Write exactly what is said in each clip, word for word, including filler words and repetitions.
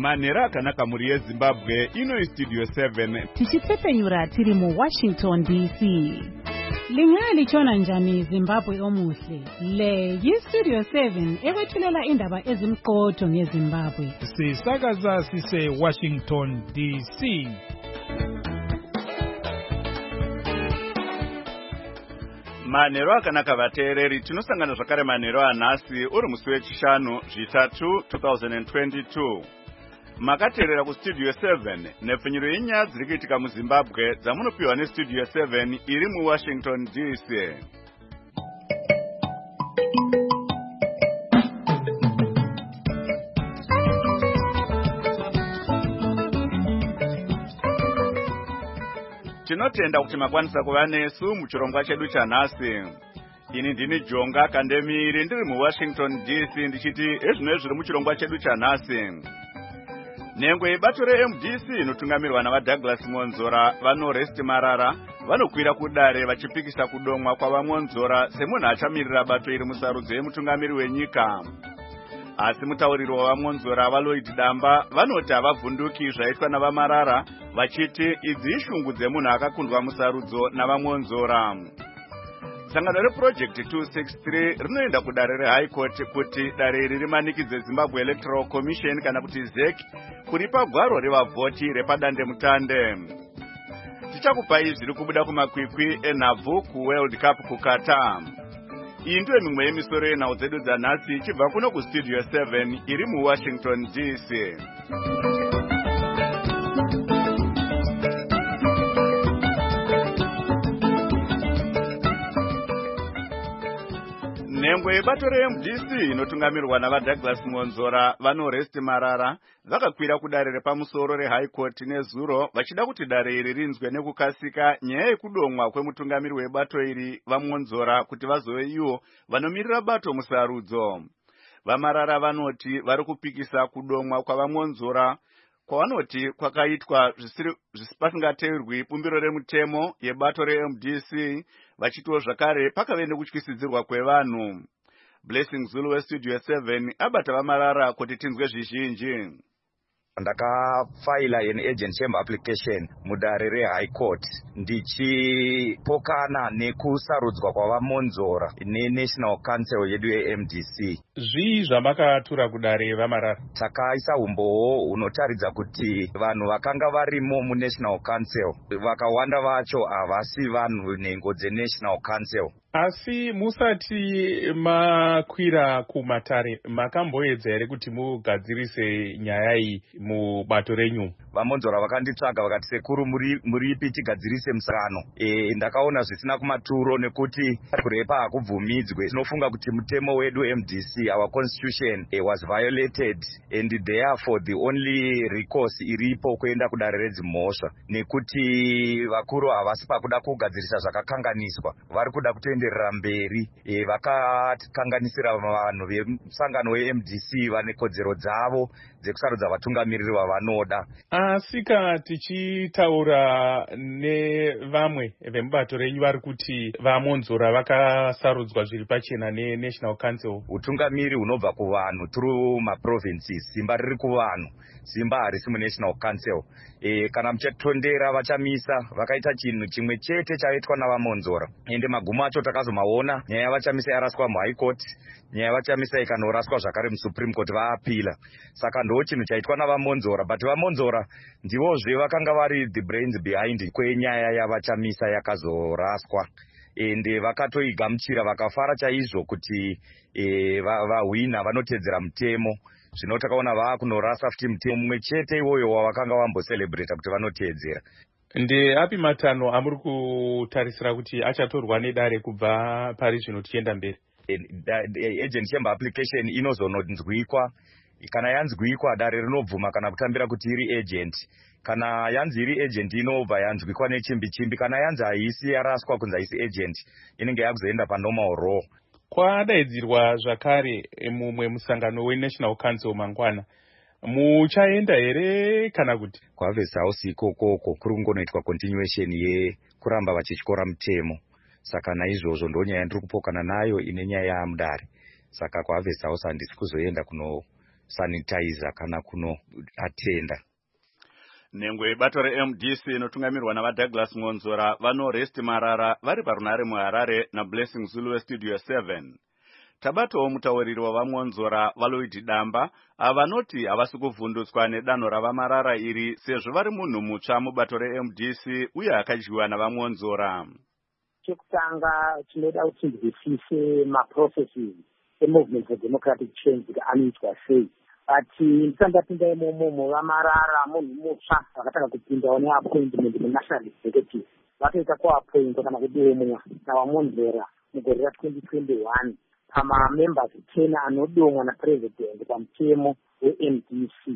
Manera akanaka muri yeZimbabwe ino Studio seven. Tichitsepenyura tiri mu Washington D C. Lingali chona njani Zimbabwe omuhle. Le yi-Studio seven ekwethulela indaba ezimqotho ngeZimbabwe. Sisakaza sise Washington D C. Manero akanaka vateereri, tinosangana zvakare manero anhasi uri musi wechishanu zvitatu two thousand twenty-two. Makateerera kuStudio seven nepfinyiro yenyaya dziri kuitika muZimbabwe dzamunopiwa neStudio seven iri muWashington D C. Tinotenda kuti makwanisa kuva nesu muchirongwa chedu chanhasi. Ini ndini Jonga Kandemiri ndiri muWashington D C ndichiti ezvino zviri muchirongwa chedu chanhasi. Nhengo yebato reM D C inotungamirwa navaDouglas Monzora vanoresti Marara vanokwira kudare vachipikisa kudomwa kwavaMonzora semunhu achamirira bato iri musarudzo yemutungamiri wenyika. Asi mutauriri wavaMonzora vaLloyd Damba vanoti havavhunduki zvaitwa navaMarara vachiti idzi ishungu dzemunhu akakundwa musarudzo navaMonzora. Sangano reProject two sixty-three rinoenda kudare reHigh Court kuti dare iri rimanikidze Zimbabwe Electoral Commission kana kuti Z E C kuripa gwaro revavhoti repadande mutande. Tichakupai zviri kubuda kumakwikwi enhabvu kuWorld Cup kuQatar. Iyi ndiyo mimwe yemisoro yenhau dzedu dzanhasi ichibva kuno kuStudio seven iri muWashington D C. Nhengo yebato reM D C inotungamirwa navaDouglas Monzora vanoresti Marara vakakwira kudare repamusoro reHigh Court nezuro vachida kuti dare iri rinzwe nekukasika nyaya yekudomwa kwemutungamiri webato iri vaMonzora kuti vazove ivo vanomirira bato musarudzo. VaMarara vanoti vari kupikisa kudomwa kwavaMonzora kwavanoti kwakaitwa pasingateerwi bumbiro remutemo yebato reM D C vachitiwo zvakare pakave nekutyisidzirwa kwevanhu. Blessing Zulu weStudio seven abata vaMarara kuti tinzwe zvizhinji. Ndakafaila an agent chamber application mudare reHigh Court ndichipokana nekusarudzwa kwavaMonzora neNational Council yedu yeM D C. Zvii zvamakatura kudare vaMarara? Takaisa umboo unotaridza kuti vanhu vakanga varimo muNational Council vakawanda vacho havasi vanhu nhengo dzeNational Council. Asi musati makwira kumatare makamboedza here kuti mugadzirise nyaya iyi mubato renyu? VaMonzora vakanditsvaga vakati sekuru muripi tigadzirise musangano. E, ndakaona zvisina kumaturo nekuti kurepa hakubvumidzwe. Tinofunga kuti mutemo wedu M D C, our constitution e, was violated and therefore the only recourse iripo kuenda kudare redzimhosva nekuti vakuru havasi pakuda kugadzirisa zvakakanganiswa, vari kuda kutenderera mberi. E, vakakanganisira vanhu vemusangano weM D C vane kodzero dzavo dzekusarudza vatungamiriri vavanoda. Asika tichitaura nevamwe vemubato renyu vari kuti vaMonzora vakasarudzwa zviri pachena neNational Council. Utungamiri hunobva kuvanhu through maprovinces, simba riri kuvanhu, simba harisi muNational Council. E, kana muchatondera vachamisa vakaita chinhu chimwe chete chaitwa navaMonzora ende magumo acho takazomaona. Nyaya yavachamisa yaraswa muHigh Court, nyaya yavachamisa ikanoraswa zvakare muSupreme Court vaapila. Saka ndo chinhu chaitwa navaMonzora, but vaMonzora ndivozve vakanga vari the brains behind kwenyaya yavachamisa yakazoraswa. Ende vakatoigamuchira vakafara chaizvo kuti e, vahwina vanotedzera mutemo. Zvino takaona vaakunorasa futi mutemo mumwe chete iwoyo wavakanga vambocelebrata kuti vanotedzera. Ndeapi matanho amuri kutarisira kuti achatorwa nedare kubva pari zvino tichienda mberi? Agent chamber application inozononzwikwa. Kana yanzwikwa dare rinobvuma kana kutambira kuti iri agent. Kana yanzi iri agent inobva yanzwikwa nechimbi chimbi. Kana yanzi haisi yaraswa kunzi haisi agent inenge yakuzoenda panormal law. Kwadaidzirwa zvakare mumwe musangano weNational Council mangwana. Muchaenda here kana kuti? Kwave sausi ikokoko kuri kungonoitwa continuation yekuramba vachityora mutemo. Saka naizvozvo ndonyaya ndiri kupokana nayo ine nyaya yamudare. Saka kwave sausi handisi kuzoenda kuno sanitizer kana kuno atenda. Nengwe bato re-M D C inotungamirwa navaDouglas Ngonzora vanoresti Marara vari parunare muHarare naBlessing Zulu weStudio seven. Tabatowo mutauriri wavaMonzora Valoid Damba avanoti havasi kuvhundutswa nedanho ravaMarara iri sezvo vari munhu mutsva mubato re-M D C uye akadyiwa navaMonzora. Chekutanga tinoda kuti tinzwisise maprocesses emovement for democratic change kuti anoitwa sei. Ati ndisandapinda imomo vaMarara munhu mutsva vakatanga kupindawo neappointment munational executive vatoita kuappointwa kana kudomwa navaMonzora mugore ra-twenty twenty-one pamamembers ten anodomwa napresident pamutemo we-M D C.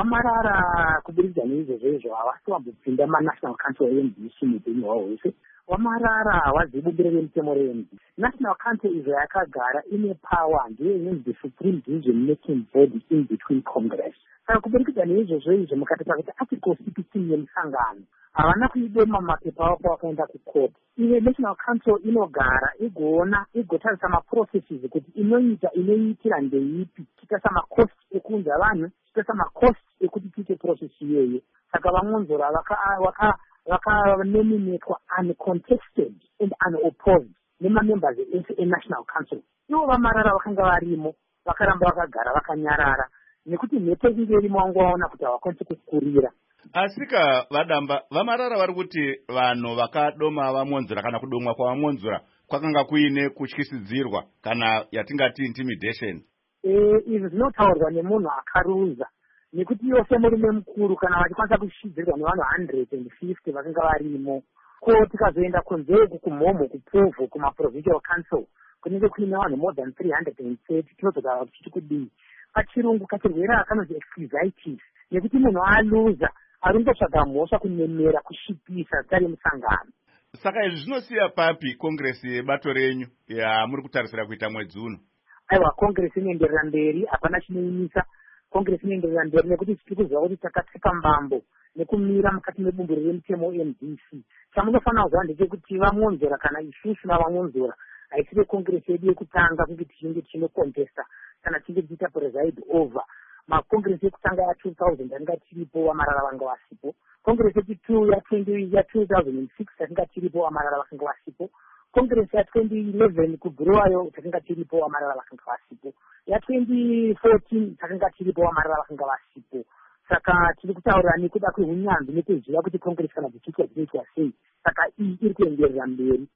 waMarara kubudikidza neizvozvo izvo havasi wambopinda manational council e-M D C mupenyu hwavo hwese. waMarara wazibumbiro remutemo re-M D C. National Council izvo yakagara ine power ndiyo inonzi the supreme decision making body in between Congress. Saka kubudikidza neizvozvo izvo mukatoita kuti article sixteen yemusangano havana kuidoma mapepa avo wakaenda kucourt. Iye National Council inogara igoona igotarisa maprocesses kuti inoita inoitira ndeipi, chiita macost ekunza vanhu, chiita macost ekuti tiite process iyoyo. Saka vaMonzora vaka vakanominatwa uncontested and unopposed nemamembers e-National Council. Ivo vaMarara vakanga varimo vakaramba vakagara vakanyarara nekuti mhepo inge irimo vangu vaona kuti havakwanisi kukurira. Asika vadamba vaMarara vari kuti vanhu vakadoma vaMonzora kana kudomwa kwavaMonzora kwakanga kuine kutyisidzirwa kana yatingati intimidation. Eh, izvi zvinotaurwa nemunhu akaruza nekuti yose murume mukuru kana vachikwanisa kushidzirwa nevanhu one hundred fifty vakanga varimo. Ko tikazoenda kunzeuku kumhomho kupuvhu kumaprovincial council kunenge kuine vanhu more than three hundred thirty tinozogara tichiti kudii. Pachirungu kachirwere akanonzi excusitis nekuti munhu aluza arungotsvaga mhosva kunemera kushipisa zita remusangano. Saka izvi zvinosiya papi Congress yebato renyu yamuri kutarisira kuita mwedzi uno? Aiwa, Congress inoenderera mberi, hapana chinoimisa. Congress inoenderera mberi nekuti tiri kuziva kuti takatsika mbambo nekumira mukati mebumbiro remutemo M D C. Chamunofanira kuziva ndechekuti vaMonzora kana isusu navaMonzora haisiri Congress yedu yekutanga kunge tichinge tichinocontesta kana tichinge tichiita preside over. Macongress yekutanga ya two thousand yanga tiripo waMarara vanga vasipo. Congress yechitu ya twenty ya two thousand six yanga tiripo waMarara vakanga vasipo. Congress ya twenty eleven kubhuruwayo takanga tiripo waMarara vakanga vasipo. Ya twenty fourteen takanga tiripo waMarara vakanga vasipo. Saka tiri kutaura nekuda kwehunyanzvi nekuziva kuti Congress kana dzichiitwa dzinoitwa sei. Saka iyi iri kuenderera mberi.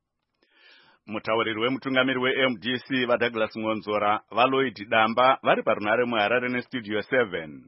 Mutauriri wemutungamiri we-M D C vaDouglas Ngonzora Valoid Damba vari parunare muHarare neStudio seven.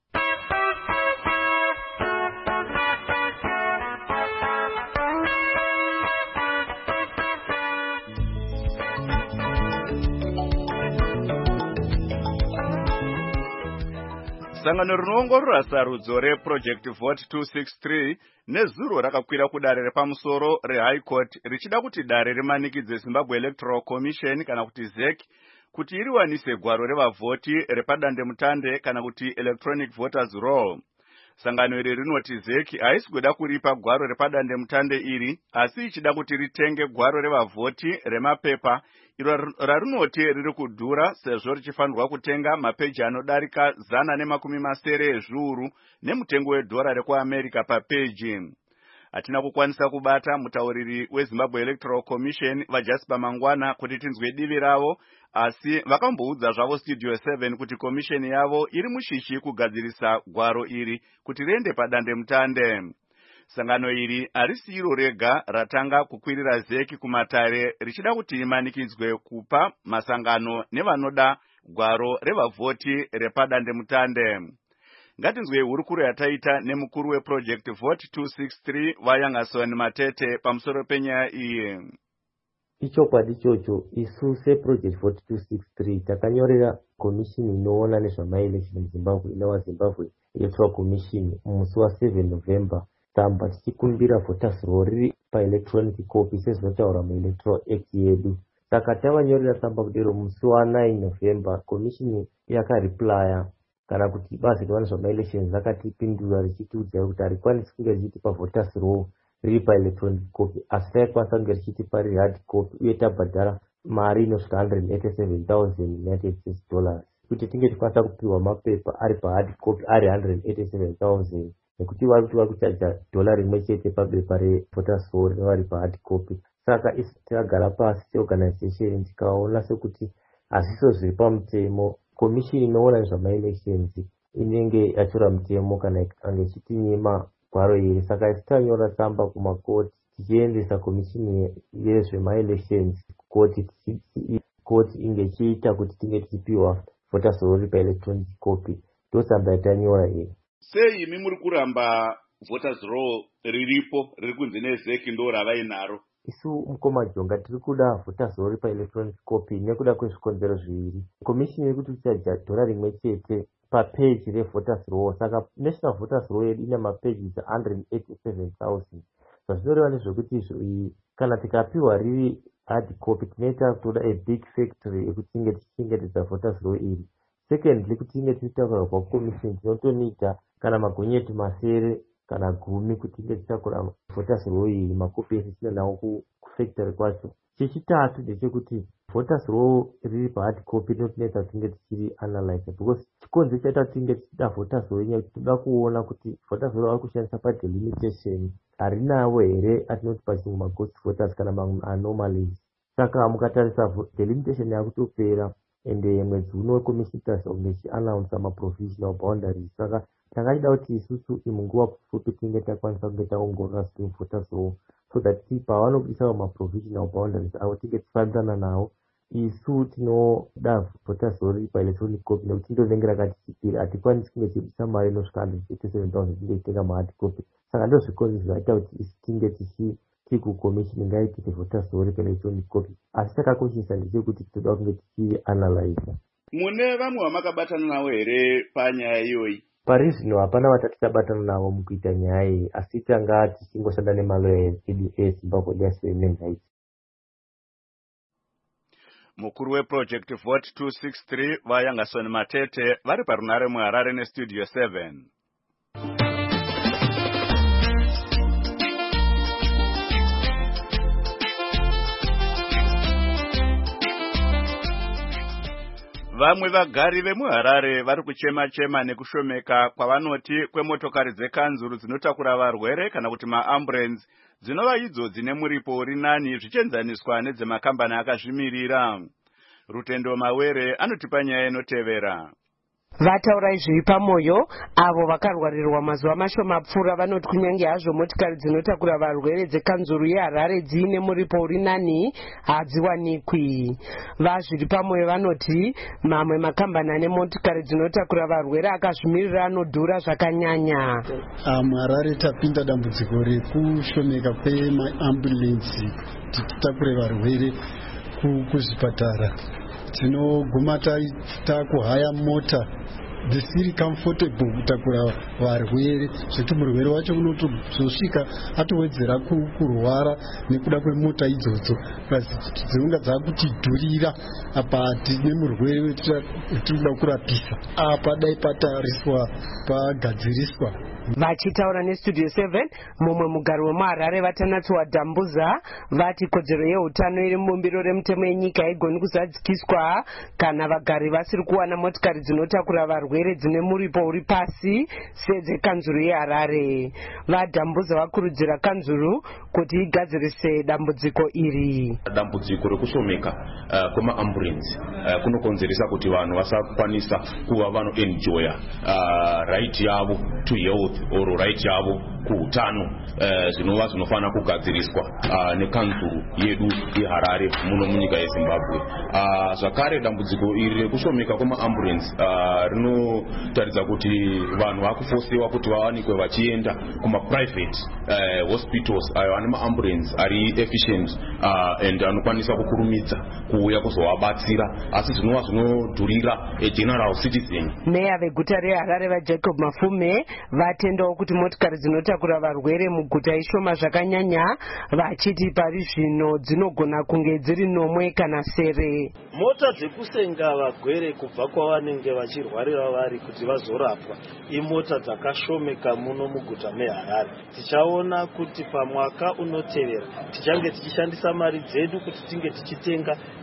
Sangano rinoongorora sarudzo reProject Vote two sixty-three nezuro rakakwira kudare repamusoro reHigh Court richida kuti dare rimanikidze Zimbabwe Electoral Commission kana kuti Z E C kuti iriwanise gwaro revavhoti repadande mutande kana kuti Electronic Voters Roll. Sangano iri rinoti Z E C haisi kuda kuripa gwaro repadande mutande iri asi ichida kuti ritenge gwaro revavhoti remapepa iro rarinoti riri kudhura sezvo richifanirwa kutenga mapeji anodarika zana nemakumi masere ezviuru nemutengo wedhora rekuAmerica papeji. Hatina kukwanisa kubata mutauriri weZimbabwe Electoral Commission vaJasper Mangwana kuti tinzwe divi ravo, asi vakamboudza zvavo Studio seven kuti commission yavo iri mushishi kugadzirisa gwaro iri kuti riende padande mutande. Sangano iri harisi iro rega ratanga kukwirira Z E C kumatare richida kuti imanikidzwe kupa masangano nevanoda gwaro revavhoti repadande mutande. Ngatinzwe hurukuro yataita nemukuru weProject Vote two sixty-three vaYangason Matete pamusoro penyaya iyi. Ichokwadi ichocho isu seProject Vote two sixty-three takanyorera commission inoona nezvamaelection muZimbabwe inowa Zimbabwe Electoral Commission musi wa-seven November tsamba tichikumbira voters roll riri paelectronic copy sezvinotaura muElectoral Act yedu. Saka tavanyorera tsamba kudero musi wa-nine November commission yakareplya kana kuti bazi rinoona nezvamaelections rakatipindura richitiudza kuti harikwanisi kunge richitipa voters roll riri paelectronic copy asi taikwanisa kunge richitipa riri hard copy uye tabhadhara mari inosvika one hundred eighty-seven thousand United States dollars. kuti tinge tikwanisa kupiwa mapepa ari pahard copy ari one hundred eighty-seven thousand nekuti vari kuti vari kuchaja dhola rimwe chete pabepa revoters roll rinova ri pahard copy. Saka isi takagara pasi seorganization tikaona sekuti hazviso zviri pamutemo, komishini inoona nezvamaelections inenge yatora mutemo kana ikange ichitinyima gwaro iri. Saka isi tanyora tsamba kumakoti tichiendesa komishini yezvemaelections kukoti koti inge ichiita kuti tinge tichipiwa voters roll paelectronic copy. Ndotsamba yatanyora iyi. Sei imi muri kuramba voters roll riripo riri kunze nezeki ndo ravainaro? Isu mukoma Jonga tiri kuda voters roll paelectronic copy nekuda kwezvikonzero zviviri. Komishini iri kuti tichaja dhora rimwe chete papage revoters roll. Saka national voters roll yedu ine mapages one hundred eighty-seven thousand. Zvazvinoreva ndezvekuti izvo kana tikapiwa riri hard copy tinoita kutoda a big factory yekuti tinge tichichengetedza voters roll iri. Secondly, kuti tinge tichitakurwa kwakomishini tinotonita kana magonyeti masere kana gumi kuti tinge tichakura voters roll iyi makopi ese tina nawo kufactory kwacho. Chechitatu ndechekuti voters roll riri pahard copy rinotinetsa tinge tichiri analyze because chikonzo chaita tinge tichida voters roll inyaya toda kuona kuti voters roll vari kushandisa padelimitation harinawo here atinoti pachimwe maghost voters kana mamwe anomalies. Saka mukatarisa delimitation yakutopera ende mwedzi uno komishini tariswa kunge ichiannounce maprovisional boundaries. Saka takachida kuti isusu munguva pfupi tinge takwanisa kunge taongorora swing voters roll so that pavanobudisa maprovisional boundaries avo tinge tifambisana nawo. Isu tinoda voters roll riri paelectronic copy nekuti ndo rinenge rakati chipiri, hatikwanisi kunge tichibudisa mari inosvika one hundred eighty-seven thousand tinge titenga mahard copy. Saka ndo zvikonzo zvinoita kuti isu tinge tichi kukomishini ngaitike voters roll paelectronic copy. Asi takakoshesa ndechekuti toda kunge tichianalyze. Mune vamwe vamakabatana navo here panyaya iyoyi? Pari zvino hapana vatati tabatana navo mukuita nyaya iyi, asi tanga tichingoshanda nemalawyers edu eZimbabwe Development Rights. Mukuru weproject vote two sixty-three vayangasoni Matete vari parunare muHarare nestudio seven. Vamwe vagari vemuHarare vari kuchema chema nekushomeka kwavanoti kwemotokari dzekanzuru dzinotakura varwere kana kuti maambulance dzinova idzo dzine muripo uri nani zvichienzaniswa nedzemakambani akazvimirira. Rutendo Mawere anotipa nyaya inotevera. Vataura izvi pamwoyo avo vakarwarirwa mazuva mashoma pfuura vanoti kunyange hazvo motikari dzinotakura varwere dzekanzuru yeHarare dziine muripo uri nani hadziwanikwi. Vazviri pamwoyo vanoti mamwe makambani ane motikari dzinotakura varwere akazvimirira anodhura zvakanyanya. muHarare tapinda dambudziko rekushomeka kwemaambulensi titakure varwere kuzvipatara. Tinoguma takuhaya mota dzisiri comfortable kutakura varwere zvekuti murwere wacho unotozosvika atowedzera kurwara nekuda kwemota idzodzo dzinonga dzakutidhurira apa tine murwere wetirikuda kurapisa apa dai patariswa pagadziriswa. Vachitaura nestudio seven mumwe mugari wemuHarare Vatanatsiwa Dambuza vati kodzero yeutano iri mubumbiro remutemo yenyika haigoni kuzadzikiswa kana vagari vasiri kuwana motikari dzinotakura varwere dzine muripo uri pasi sedzekanzuru yeHarare. VaDambuza vakurudzira kanzuru kuti igadzirise dambudziko iri. Dambudziko rekushomeka uh, kwemaambulensi uh, kunokonzeresa kuti vanhu vasakwanisa kuva vanoenjoya uh, right yavo to health oro right yavo kuutano zvinova uh, zvinofana kugadziriswa uh, nekanzuru yedu yeHarare muno munyika yeZimbabwe. Uh, zvakare dambudziko iri rekushomeka kwemaambulensi uh, rinotaridza kuti vanhu vakufosiwa kuti vawanikwe vachienda kumaprivate uh, hospitals ayo ane maambulensi ari efficient uh, and anokwanisa kukurumidza kuuya kuzovabatsira, asi zvinova zvinodhurira a general citizen. Meya veguta reHarare vaJacob Mafume vatendawo kuti motikari dzinotakura varwere muguta ishoma zvakanyanya, vachiti pari zvino dzinogona kunge dziri nomwe kana sere. Mota dzekusenga varwere kubva kwavanenge vachirwarira vari kuti vazorapwa imota dzakashomeka muno muguta meHarare. Tichaona kuti pamwaka unotevera tichange tichishandisa mari dzedu kuti tinge tichitenga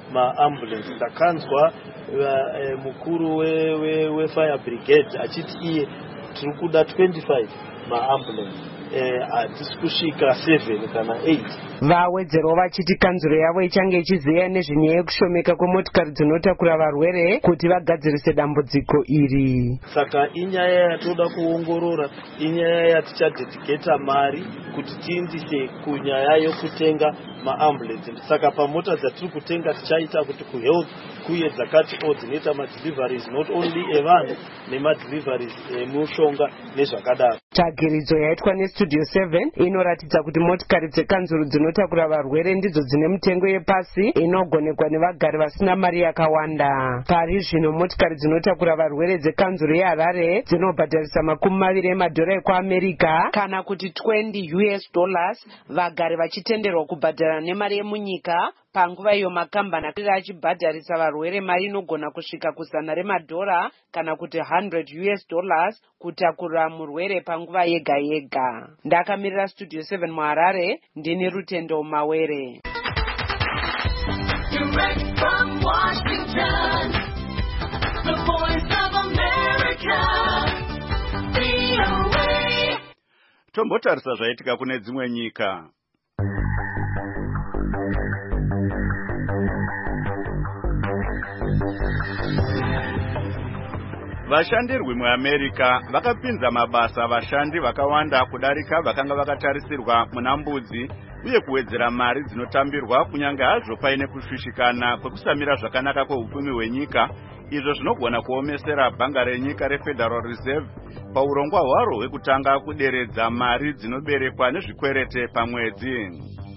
maambulensi. Ndakanzwa uh, mukuru wefire we, we brigade achiti iye tiri kuda twenty-five maambulensi hatisi uh, kusvika seven kana eight. Vawedzerawo vachiti kanzuro yavo ichange ichiziva nezvenyaya yekushomeka kwemotikari dzinotakura varwere kuti vagadzirise dambudziko iri. Saka inyaya yatoda kuongorora, inyaya yatichadedicata mari kuti tiindise kunyaya yokutenga maambulensi. Saka pamota dzatiri kutenga tichaita kuti kuhealth kuye dzakati o dzinoita madeliveries not only evanhu nemadeliveries emushonga nezvakadaro. Tsvagiridzo yaitwa nestudio seven inoratidza kuti motikari dzekanzuru dzinotakura varwere ndidzo dzine mitengo yepasi inogonekwa nevagari vasina mari yakawanda. Pari zvino motikari dzinotakura varwere dzekanzuru yeHarare dzinobhadharisa makumi maviri emadhora ekuAmerika kana kuti twenty U S dollars, vagari vachitenderwa kubhadhara nemari yemunyika. Panguva iyo makambani akanga achibhadharisa varwere mari inogona kusvika kuzana remadhora kana kuti one hundred U S dollars kutakura murwere panguva yega yega. Ndakamirira studio seven muHarare, ndini Rutendo Mawere. Direct from Washington, the Voice of America, V O A. Tombotarisa zvaitika kune dzimwe nyika. Vashandirwi muAmerika vakapinza mabasa vashandi vakawanda kudarika vakanga vakatarisirwa muna mbudzi uye kuwedzera mari dzinotambirwa kunyange hazvo paine kusvishikana kwekusamira zvakanaka kweupfumi hwenyika, izvo zvinogona kuomesera bhanga renyika reFederal Reserve paurongwa hwaro hwekutanga kuderedza mari dzinoberekwa nezvikwerete pamwedzi.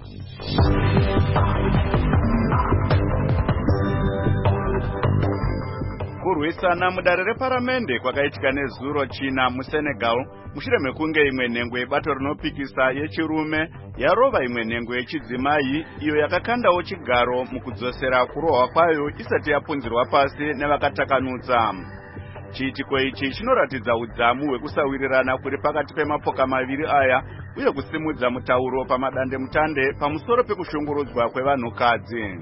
Kurwisana mudare reparamende kwakaitika nezuro China muSenegal mushure mekunge imwe nhengo yebato rinopikisa yechirume yarova imwe nhengo yechidzimai iyo yakakandawo chigaro mukudzosera kurohwa kwayo isati yapunzirwa pasi nevakatakanutsa. Chiitiko ichi chinoratidza udzamu hwekusawirirana kuri pakati pemapoka maviri aya uye kusimudza mutauro pamadande mutande pamusoro pekushungurudzwa kwevanhukadzi.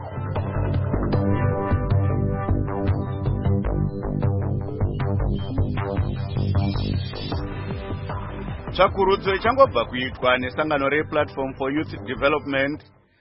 Tsvakurudzo ichangobva kuitwa nesangano rePlatform for Youth Development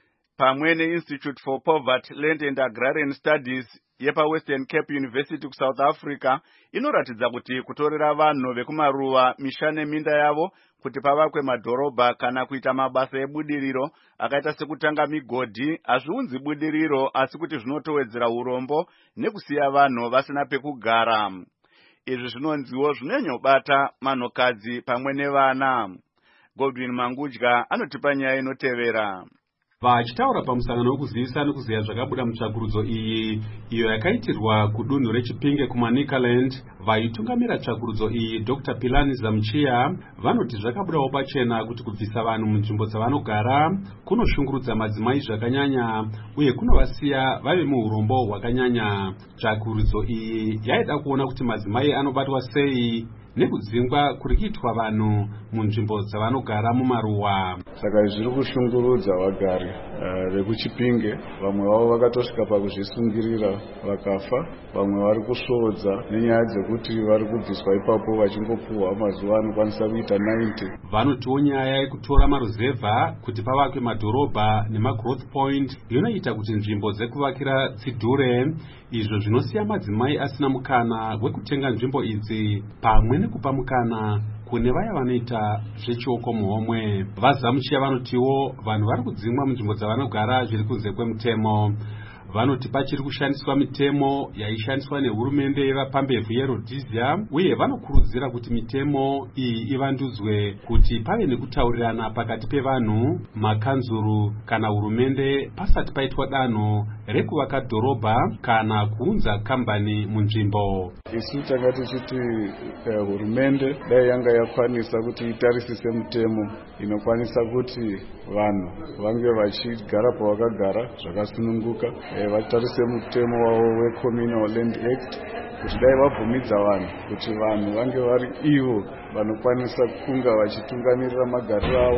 pamwe neInstitute for Poverty, Land and Agrarian Studies yepaWestern Cape University kuSouth Africa inoratidza kuti kutorera vanhu vekumaruwa misha neminda yavo kuti pavakwe madhorobha kana kuita mabasa ebudiriro akaita sekutanga migodhi hazviunzi budiriro asi kuti zvinotowedzera urombo nekusiya vanhu vasina pekugara. Izvi zvinonziwo zvinonyobata manhukadzi pamwe nevana. Godwin Mangudya anotipa nyaya inotevera. Vachitaura pamusangano wekuzivisana nekuziya zvakabuda mutsvakurudzo iyi iyo yakaitirwa kudunhu reChipinge kuManicaland, vaitungamira tsvakurudzo iyi Doctor Pilani Zamchiya vanoti zvakabudawo pachena kuti kubvisa vanhu munzvimbo dzavanogara kunoshungurudza madzimai zvakanyanya uye kunovasiya vave muurombo hwakanyanya. Tsvakurudzo iyi yaida kuona kuti madzimai anobatwa sei nekudzingwa kuri kuitwa vanhu munzvimbo dzavanogara mumaruwa. Saka zviri kushungurudza vagari vekuChipinge, vamwe vavo vakatosvika pakuzvisungirira vakafa, vamwe vari kusvodza nenyaya dzekuti vari kubviswa ipapo vachingopuhwa mazuva anokwanisa kuita ninety. Vanotiwo nyaya yekutora maruzevha kuti pavakwe madhorobha nemagrowth point inoita kuti nzvimbo dzekuvakira dzidhure, izvo zvinosiya madzimai asina mukana wekutenga nzvimbo idzi pamwe nekupa mukana kune vaya vanoita zvechioko muhomwe. Vazamuchiya vanotiwo vanhu vari kudzingwa munzvimbo dzavanogara zviri kunze kwemutemo. Vanoti pachiri kushandiswa mitemo yaishandiswa nehurumende yevapambevhu yeRhodesia uye vanokurudzira kuti mitemo iyi ivandudzwe kuti pave nekutaurirana pakati pevanhu, makanzuru kana hurumende pasati paitwa danho rekuvaka dhorobha kana kuunza kambani munzvimbo. Isu tanga tichiti uh, hurumende dai yanga yakwanisa kuti itarisise mitemo inokwanisa kuti vanhu vange vachigara pavakagara zvakasununguka, e, vatarise mutemo wavo weCommunal Land Act kuti dai vabvumidza vanhu kuti vanhu vange vari ivo vanokwanisa kunga vachitungamirira magariro avo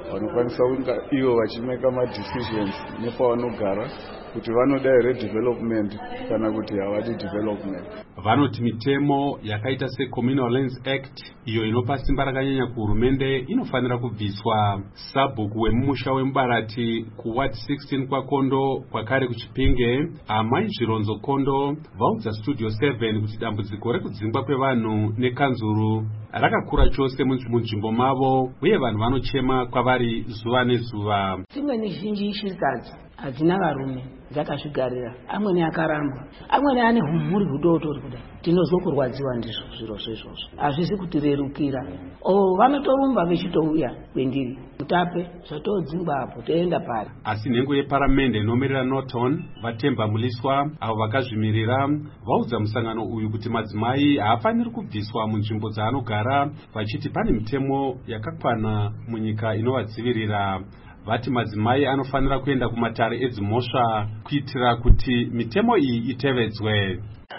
vanokwanisa kunga ivo vachimeka madecisions nepavanogara kuti vanoda here development kana kuti havadi development. Vanoti mitemo yakaita seCommunal Lands Act iyo inopa simba rakanyanya kuhurumende inofanira kubviswa. Sabhuku wemumusha wemubarati kuward sixteen kwaKondo kwakare kuChipinge amai Zvironzo Kondo vaudza Studio seven kuti dambudziko rekudzingwa kwevanhu nekanzuru rakakura chose munzvimbo mavo uye vanhu vanochema kwavari zuva nezuva. Dzimweni zhinji ishirikadzi hadzina varume dzakazvigarira, amweni akaramba, amweni ane humhuri hudotori kudai. Tinozokurwadziwa ndizvo zviro zvezvozvo, hazvisi kutirerukira. O vanotorumba vechitouya kwendiri Mutape zvatodzingwa apo toenda pari. Asi nhengo yeparamende inomirira Norton Vatemba Muliswa avo vakazvimirira vaudza musangano uyu kuti madzimai haafaniri kubviswa munzvimbo dzaanogara, vachiti pane mitemo yakakwana munyika inovadzivirira. Vati madzimai anofanira kuenda kumatare edzimhosva kuitira kuti mitemo iyi itevedzwe.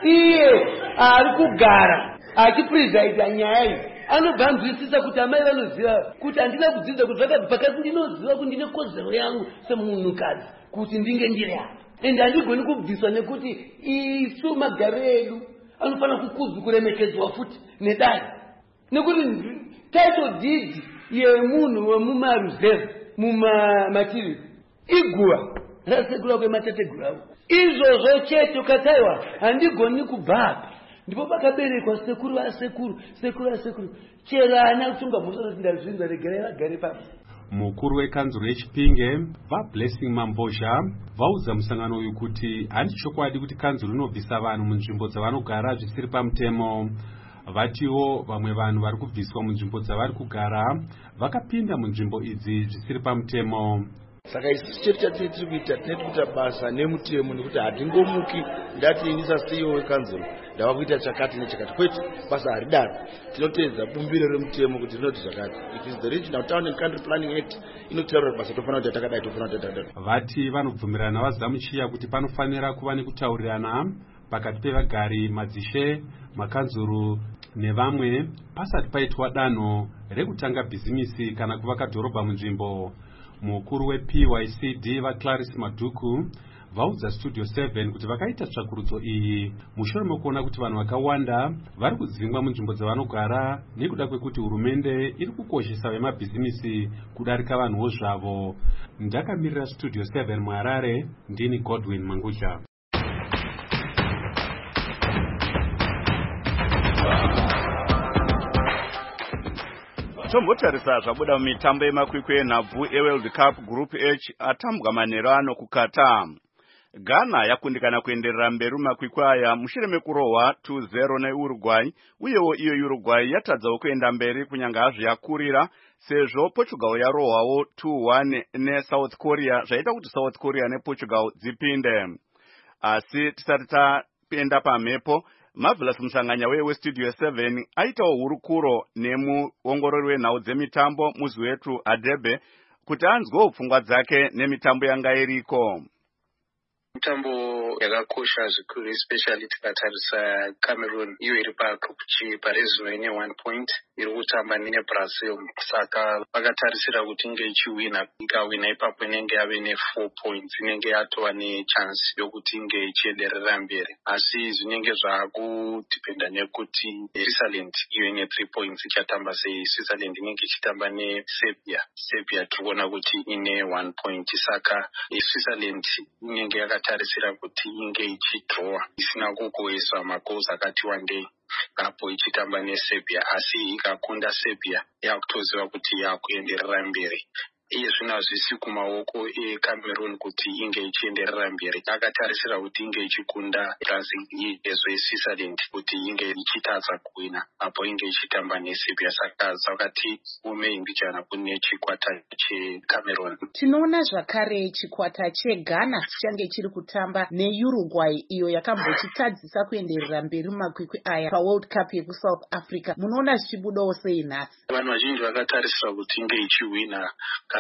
Iye ari kugara achipresideita nyaya iyi anobva nzwisisa kuti amai vanoziva kuti handina kudzidza kuti zvakabva kasi ndinoziva kuti ndine kodzero yangu semunhukadzi kuti ndinge ndiri apa, ende handigoni kubviswa nekuti isu magariro edu anofanira kukudzwa kuremekedzwa futi nedai, nekuti title deed yemunhu wemumaruzevha mumatiri iguva rasekura kwematateguru avo. Izvozvo chete ukataiwa handigoni kubva apa, ndipo pakaberekwa sekuru vasekuru sekuru vasekuru chero ana kutunga mhosva kuti ndazvinza regerai vagare pasi. Mukuru wekanzuro yeChipinge vaBlessing Mambozha vaudza musangano uyu kuti handi chokwadi kuti kanzuro inobvisa vanhu munzvimbo dzavanogara zvisiri pamutemo. Vatiwo vamwe vanhu vari kubviswa munzvimbo dzavari kugara vakapinda munzvimbo idzi zvisiri pamutemo. Saka isi chete chatiri tiri kuita tineti kuita basa nemutemo nekuti hatingomuki ndati inisa siyo wekanzuro ndava kuita chakati nechakati, kwete basa haridaro. Tinoteedza bumbiro remutemo kuti rinoti zvakati. It is the Regional Town and Country Planning Act inotaura kuti basa tofanira kuita takadai tofanira kuita takadai. Vati vanobvumirana vazamuchiya kuti panofanira kuva nekutaurirana pakati pevagari, madzishe, makanzuru nevamwe pasati paitwa danho rekutanga bhizimisi kana kuvaka dhorobha munzvimbo. Mukuru weP Y C D vaClarice Madhuku vaudza Studio seven kuti vakaita tsvakurudzo iyi mushure mekuona kuti vanhu vakawanda vari kudzingwa munzvimbo dzavanogara nekuda kwekuti hurumende iri kukoshesa vemabhizimisi kudarika vanhuwo zvavo. Ndakamirira Studio seven muHarare, ndini Godwin Mangudya. Tombotarisa zvabuda mumitambo yemakwikwi enhabvu eWorld Cup Group H atambwa manheru ano kuKatar. Ghana yakundikana kuenderera mberi mumakwikwi aya mushure mekurohwa two zero neUruguay, uyewo iyo Uruguay yatadzawo kuenda mberi kunyange hazvo yakurira sezvo Portugal yarohwawo two one neSouth Korea zvaita kuti South Korea nePortugal dzipinde. Asi tisati taenda pamhepo, Marvelous Musanganya weStudio seven aitawo hurukuro nemuongorori wenhau dzemitambo muzi wetu Adebe kuti anzwewo pfungwa dzake nemitambo yanga iriko. Mitambo yakakosha zvikuru, especially tikatarisa Cameroon iyo iri pagroup G parezvino ine one point iri kutamba neBrazil, saka vakatarisira kuti inge ichiwina. Ikawina ipapo inenge yave ne four points, inenge yatova nechance yokuti inge ichienderera mberi. Asi zvinenge zvakudhipenda nekuti Switzerland iyo ine three points ichatamba sei. Switzerland inenge ichitamba neSerbia. Serbia tiriona kuti ine one point, saka Switzerland inenge yakatarisira kuti inge ichidrowa isina kugoeswa magoals akati wandei apo ichitamba neSerbia, asi ikakunda Serbia yakutoziva kuti yakuenderera mberi. Iye zvino hazvisi kumaoko eCameroon kuti inge ichienderera mberi. Akatarisira kuti inge ichikunda Brazil yezo yeSwitzerland kuti inge ichitadza kuwina apo inge ichitamba neSerbia. Saka zvakati umeimbijana kune chikwata cheCameroon. Tinoona zvakare chikwata cheGhana chichange chiri kutamba neUruguay iyo yakambochitadzisa kuenderera mberi mumakwikwi aya paWorld Cup yekuSouth Africa. Munoona zvichibudawo sei nhasi? Vanhu vazhinji vakatarisira kuti inge ichiwina kana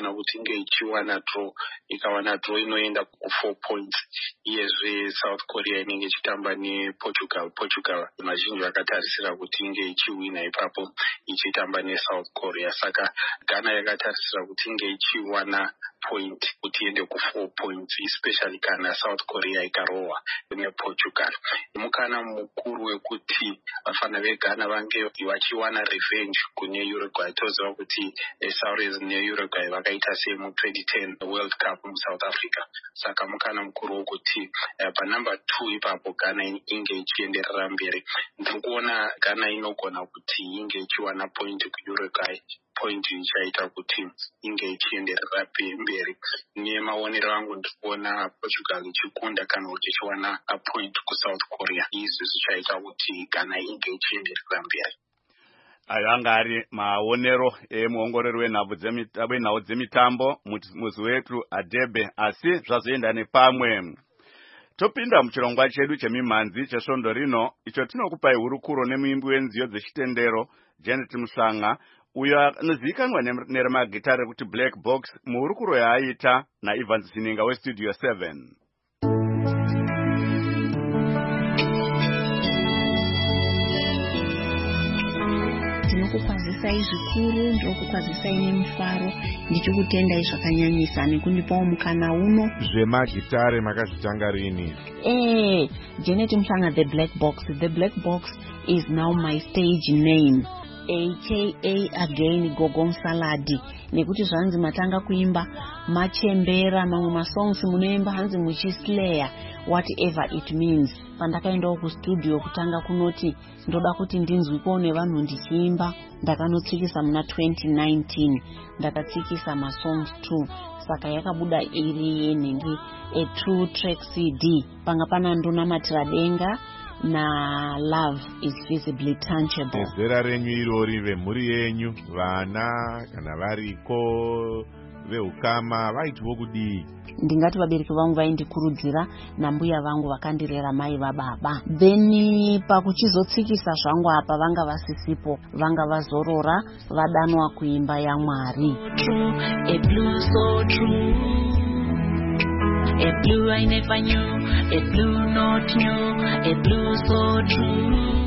kana kuti inge ichiwana draw, ikawana draw inoenda ku four points. Iyezve South Korea inenge ichitamba nePortugal. Portugal mazhinji vakatarisira kuti inge ichiwina ipapo ichitamba neSouth Korea. Saka Ghana yakatarisira kuti inge ichiwana point kuti iende ku four points, especially kana South Korea ikarowa nePortugal. Mukana mukuru wekuti vafana veGhana vange vachiwana revenge kune Uruguay. Toziva kuti Suarez neUruguay vakaita semu twenty ten World Cup mu South Africa. Saka mukana mukuru wekuti pa number two ipapo Ghana inge ichienderera mberi. Ndiri kuona Ghana inogona kuti inge ichiwana point ku Uruguay, point ichaita kuti inge ichienderera mberi. Nemaonero angu ndiri kuona Portugal ichikunda kana kuti ichiwana point ku South Korea. Izvi zvichaita kuti Ghana inge ichienderera mberi. Ayo anga ari maonero emuongorori wenhau dzemitambo muzi wetu Adebe, asi zvazoenda nepamwe. Topinda muchirongwa chedu chemimhanzi chesvondo rino, icho tinokupai hurukuro nemuimbi wenziyo dzechitendero Janet Musanga, uyo anozivikanwa neremagitare rekuti Black Box, muhurukuro yaaita naIvans Zininga weStudio seven. Ndinokukwazisai zvikuru, ndinokukwazisai nemufaro, ndichikutendai zvakanyanyisa nekundipawo mukana uno. Zvemagitare makazvitanga rini? Eh, Janet Musanga, the Black Box. The Black Box is now my stage name, aka again Gogong Saladi. Nekuti zvanzi matanga kuimba machembera mamwe masongs munoimba hanzi muchislayer, whatever it means. Pandakaendawo kustudio kutanga kunoti ndoda kuti ndinzwikewo nevanhu ndichiimba, ndakanotsikisa muna twenty nineteen, ndakatsikisa masongs two. Saka yakabuda iri yenhenge a two track C D. Panga pana ndonamatira denga na Love is Visibly Tangible. Zera renyu irori, vemhuri yenyu, vana kana variko veukama vaitwo kudii? Ndingati vabereki vangu vaindikurudzira nambuya vangu vakandirera mai vababa. Then pakuchizotsikisa zvangu apa vanga vasisipo, vanga vazorora vadanwa kuimba yaMwari. A blue so true, a blue I never knew, a blue not new, a blue so true.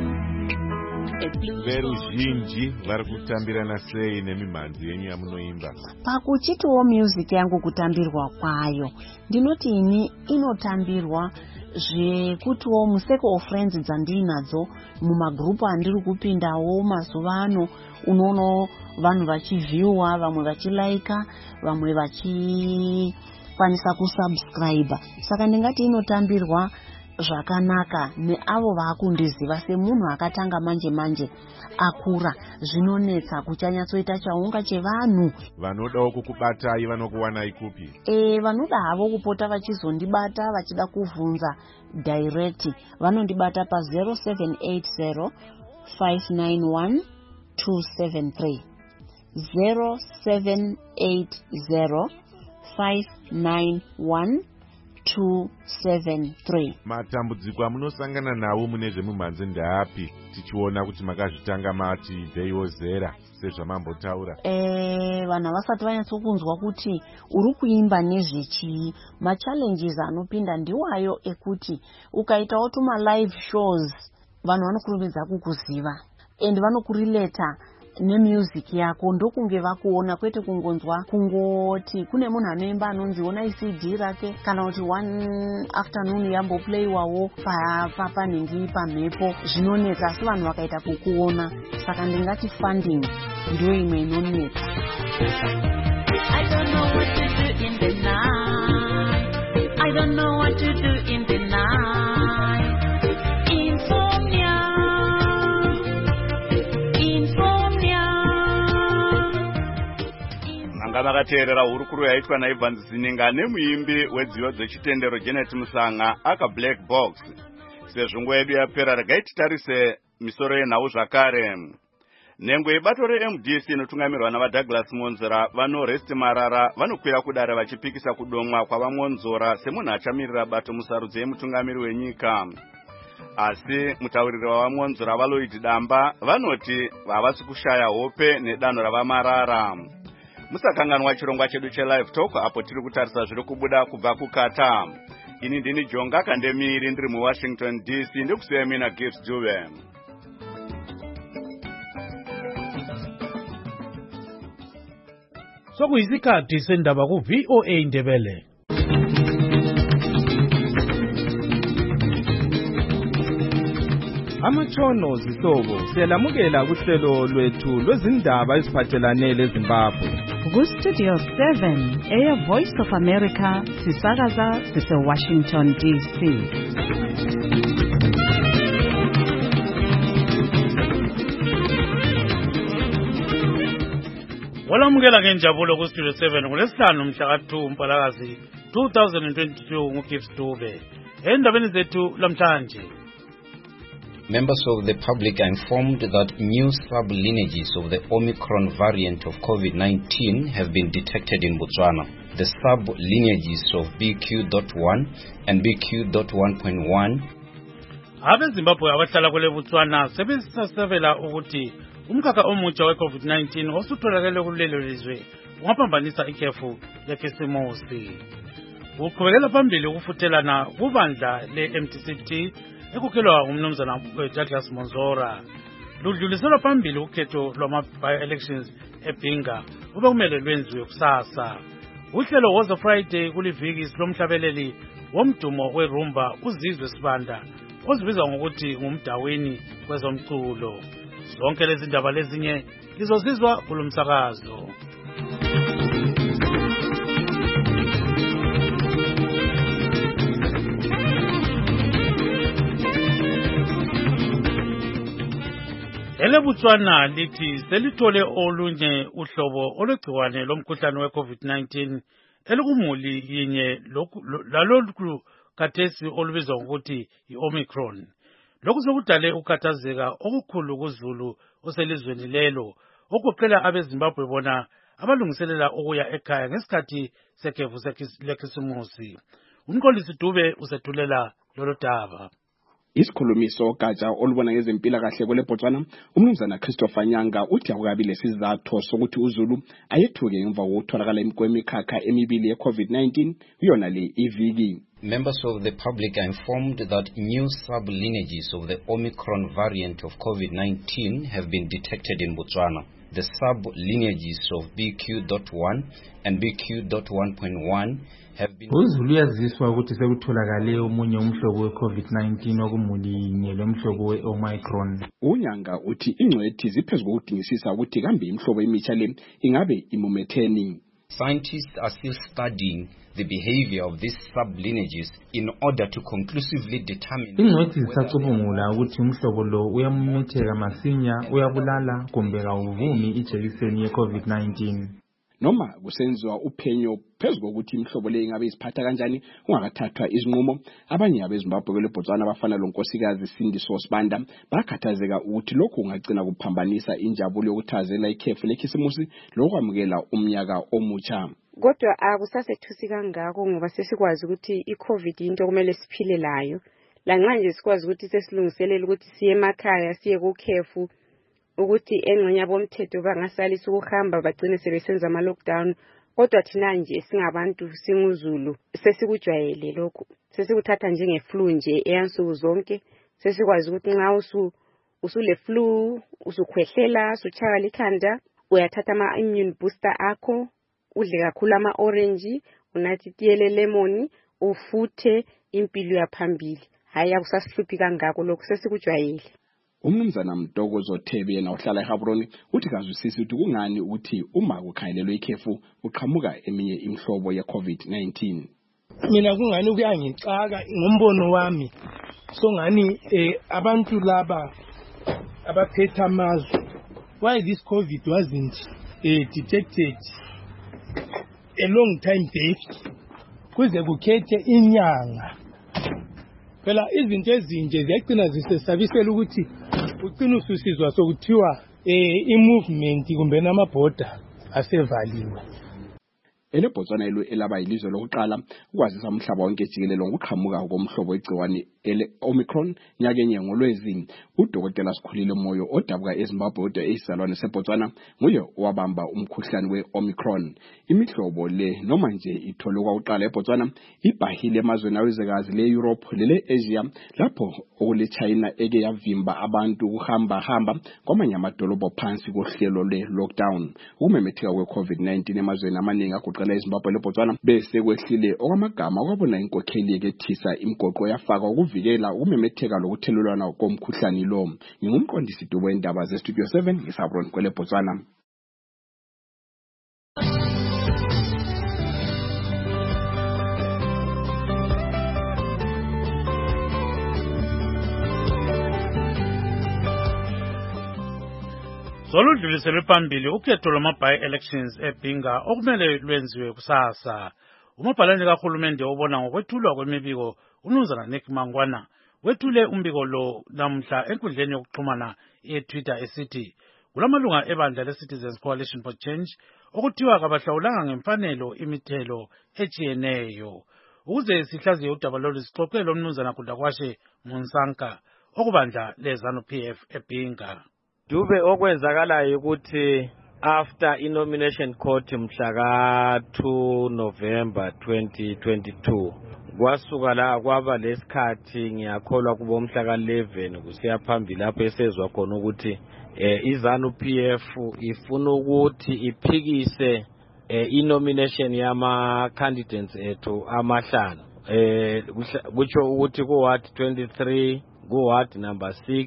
Veruzhinji vari kutambirana sei nemimhanzi yenyu yamunoimba? Pakuchitiwo music yangu kutambirwa kwayo, ndinoti ini inotambirwa zvekutiwo museko of friends dzandinadzo mumagrupu andiri kupindawo mazuva ano, unono vanhu vachivhiwa, vamwe vachilaika, vamwe vachikwanisa kusubscribe. Saka ndingati inotambirwa zvakanaka neavo vaakundiziva semunhu akatanga manje manje akura. Zvinonetsa kuchanyatsoita chaunga chevanhu. Vanodawo kukubatai vanokuwanai kupi? Eh, vanoda havo kupota vachizondibata vachida kuvhunza direct, vanondibata pa zero seven eight zero five nine one two seven three zero seven eight zero five nine one two seven three. Matambudziko amunosangana nawo mune zvemumhanzi ndeapi, tichiona kuti makazvitanga mati deiwo zera sezvamambotaura? Eh, vanhu vasati vanyatsokunzwa kuti uri kuimba nezvechii. Machallenges anopinda ndiwayo ekuti ukaitawo tuma live shows vanhu vanokurumidza kukuziva and vanokurileta nemusic yako, ndokunge vakuona, kwete kungonzwa kungoti kune munhu anoimba anonzi ona C D rake kana kuti one afternoon yamboplayiwawo panhingi pamhepo. Zvinonetsa, asi vanhu vakaita kukuona. Saka ndingati funding ndiyo imwe inonetsa. I don't know what to do in the night, I don't know what to do in the night. Insomnia, manga makateerera hurukuro yaitwa naIvans Zininga nemuimbi wedziyo dzechitendero Janet Musanga aka Black Box. Sezvo nguva yedu yapera, regai titarise misoro yenhau zvakare. Nhengo yebato reM D C inotungamirwa navaDouglas Monzora vanoresti Marara vanokwira kudare vachipikisa kudomwa kwavaMonzora semunhu achamirira bato musarudzo yemutungamiri wenyika. Asi mutauriri wavaMonzora vaLloyd Damba vanoti havasi kushaya hope nedanho ravaMarara. musakanganwa chirongwa chedu chelive talk apo tiri kutarisa zviri kubuda kubva kukata. Ini ndini Jonga Kandemiri ndiri muWashington D C ndikusiya mina Gibbs Dube. Sokuyisikhathi sendaba ku V O A Ndebele. Amatshono zihlobo siyalamukela kuhlelo lwethu lwezindaba eziphathelane leZimbabwe. Ku Studio seven, Air Voice of America, sisakaza sise Washington D C. Walamukela ngenjabulo ku Studio seven ngolesihlanu mhla ka two Mpalakazi two thousand twenty-two nguGibbs Dube. Endabeni zethu lamhlanje. Members of the public are informed that new sub-lineages of the Omicron variant of COVID nineteen have been detected in Botswana. The sub-lineages of B Q one and B Q one point one. Abezimbabwe abahlala kule Botswana sebesasabela ukuthi umkhakha omutsha we-COVID nineteen osutholakele kulelo lizwe ungaphambanisa ikhefu lekhisimusi. Uqhubekela phambili ukufuthelana kubandla le-M T C T ekukhelwa umnumzana Douglas Monzora. Ludluliselwa phambili ukhetho lwama-by-elections eBhinga ube kumele lwenziwe kusasa. Uhlelo Woza Friday kuliviki lomhlabeleli womdumo werumba uzizwe sibanda ozibizwa ngokuthi ngumdaweni kwezomculo. Zonke lezi ndaba lezinye lizozizwa kulomsakazo. Ele Botswana lithi selithole olunye uhlobo olwegciwane lomkhuhlane we-COVID nineteen elikumuli yinye lalolu kathesi olubizwa ngokuthi i-Omicron. Lokhu sokudale ukhathazeka okukhulu kuZulu oselizweni lelo okuqela abeZimbabwe bona abalungiselela ukuya ekhaya ngesikhathi sekhefu lekhisimusi. Umqondisi Dube usethulela lolu daba. Isikhulumiso gatsha olubona ngezempilakahle kwele Botswana umnumzana Christopher Nyanga uthi akukabile sizathu sokuthi uZulu ayethuke emva kokutholakala kwemikhakha emibili ye-COVID nineteen kuyona le iviki. Members of the public are informed that new sub-lineages of the Omicron variant of COVID nineteen have been detected in Botswana. The sub-lineages of B Q one and B Q one point one have been... uZulu yaziswa ukuthi sekutholakale omunye umhlobo we-COVID nineteen okumulinye lomhlobo we-Omicron. Unyanga uthi ingcwethi ziphezulu kokudingisisa ukuthi kambe imhlobo emitsha le ingabe imumetheni. Scientists are still studying the behavior of these sub-lineages in order to conclusively determine... ingcwethi zisacubungula ukuthi umhlobo lo uyamumetheka masinya, uyabulala kumbe kawuvumi ijekiseni ye-COVID nineteen. Noma kusenziwa uphenyo phezulu ukuthi imhlobo le ingabe isiphatha kanjani ungakathathwa izinqumo, abanye abeZimbabwe kwele Botswana abafana lonkosikazi Sindiso Sibanda bakhathazeka ukuthi lokhu kungagcina kuphambanisa injabulo yokuthazela ikhefu lekhisimusi lokwamukela umnyaka omutsha. Kodwa akusasethusi kangako ngoba sesikwazi ukuthi iCovid into kumele siphile layo. Lanxa nje sikwazi ukuthi sesilungiselela ukuthi siye emakhaya siye kukhefu ukuthi engxenye abomthetho bangasalisa ukuhamba bagcine sebesenza ama lockdown, kodwa thina nje singabantu singuZulu sesikujwayele lokho. Sesikuthatha njenge flu nje eyansuku zonke. Sesikwazi ukuthi nxa usu usule flu, usukhwehlela, usuchaya likhanda, uyathatha ama immune booster akho, udle kakhulu ama orange, unathi tiyele lemon, ufuthe impilo yaphambili. Hayi akusasihluphi kangako lokho sesikujwayele. Umnumzana Mdokozo Thebe yena ohlala eGaborone uthi kazwisisi ukuthi kungani ukuthi uma kukhayelelwe ikhefu uqhamuka eminye imhlobo ye-COVID nineteen. Mina kungani kuyangicaka ngombono wami. So ngani eh, abantu laba abaphethe amazwe, why this COVID wasn't eh, detected a long time back kuze kukhethe inyanga. Phela izinto ezinje ziyagcina zisesabisela ukuthi ucina ususizwa sokuthiwa eh i-movement kumbe namabhoda asevaliwe. eleBotswana elaba yilizwe lokuqala ukwazisa umhlaba wonke jikelele ngokuqhamuka komhlobo wegciwane ele Omicron nyakenye ngolwezi. Udokotela Sikhulile Moyo odabuka eZimbabwe odwa eyisalwane seBotswana nguye owabamba umkhuhlane we-Omicron. Imihlobo le noma nje itholwa uqala eBotswana ibhahile emazweni awezekazi le-Europe lele Asia lapho okule China eke yavimba abantu ukuhamba hamba kwamanye amadolobha phansi kohlelo le-lockdown. Ukumemetheka kwe-COVID nineteen emazweni amaningi agoqela eZimbabwe leBotswana bese kwehlile okwamagama kwabona inkokheli ekethisa imigoqo yafaka ukuvikela ukumemetheka lokuthelelwana komkhuhlane lo. Ngingumqondisi wendaba ze-Studio seven ngisabron kwele Botswana. Soludluliselwe phambili ukhetho lwama-by-elections eBhinga okumele lwenziwe kusasa. Umabhalane kahulumende obona ngokwethulwa kwemibiko uMnumzana Nick Mangwana wethule umbiko lo namhla enkundleni yokuxhumana ye-Twitter esithi kulamalunga ebandla le-Citizens Coalition for Change okuthiwa kabahlawulanga ngemfanelo imithelo etshiyeneyo. Ukuze sihlaziye udaba lolu sixoxele uMnumzana Kudakwashe Munsanka okubandla le-ZANU-P F eBhinga. Dube okwenzakalayo ukuthi after i-nomination court mhla ka two November twenty twenty-two kwasuka la kwaba lesikhathi ngiyakholwa kubo mhla ka eleven kusiya phambili lapho esezwa khona ukuthi eh iZANU-P F ifuna ukuthi iphikise eh i-nomination yama candidates ethu amahlanu eh kutsho ukuthi ku ward twenty-three ku ward number six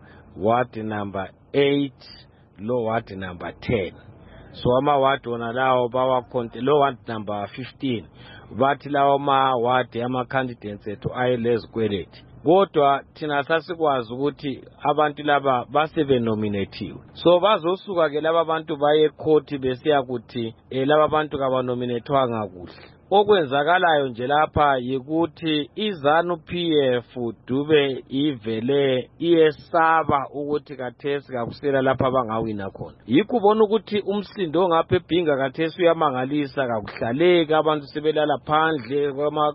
ward number eight lo ward number ten. So ama ward wona lawo bawa konti lo ward number fifteen bathi lawo ma ward ama candidates ethu ayelezikweleti. Kodwa thina sasikwazi ukuthi abantu laba basebe nominatiwe. So bazosuka ke laba bantu baye court besiya ukuthi eh laba bantu kaba nominatwanga kuhle. Okwenzakalayo nje lapha yikuthi iZANU-P F Dube ivele iyesaba ukuthi kathesi kakusela lapha bangawina khona. Yikubona ukuthi umsindo ongapha eBhinga kathesi uyamangalisa kakuhlaleki abantu sebelala phandle kwama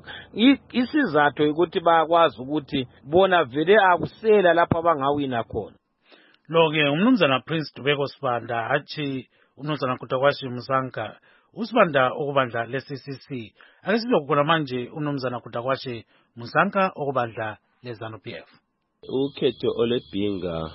isizathu ukuthi bayakwazi ukuthi bona vele akusela lapha bangawina khona. Lo-ke uMnumzana Prince Dubeko Sibanda athi uMnumzana Kudakwashe Munsanka usibanda okubandla le-C C C. Ake sizokubona manje uMnumzana Kudakwashe Munsanka okubandla le-ZANU-P F. Ukhetho oleBhinga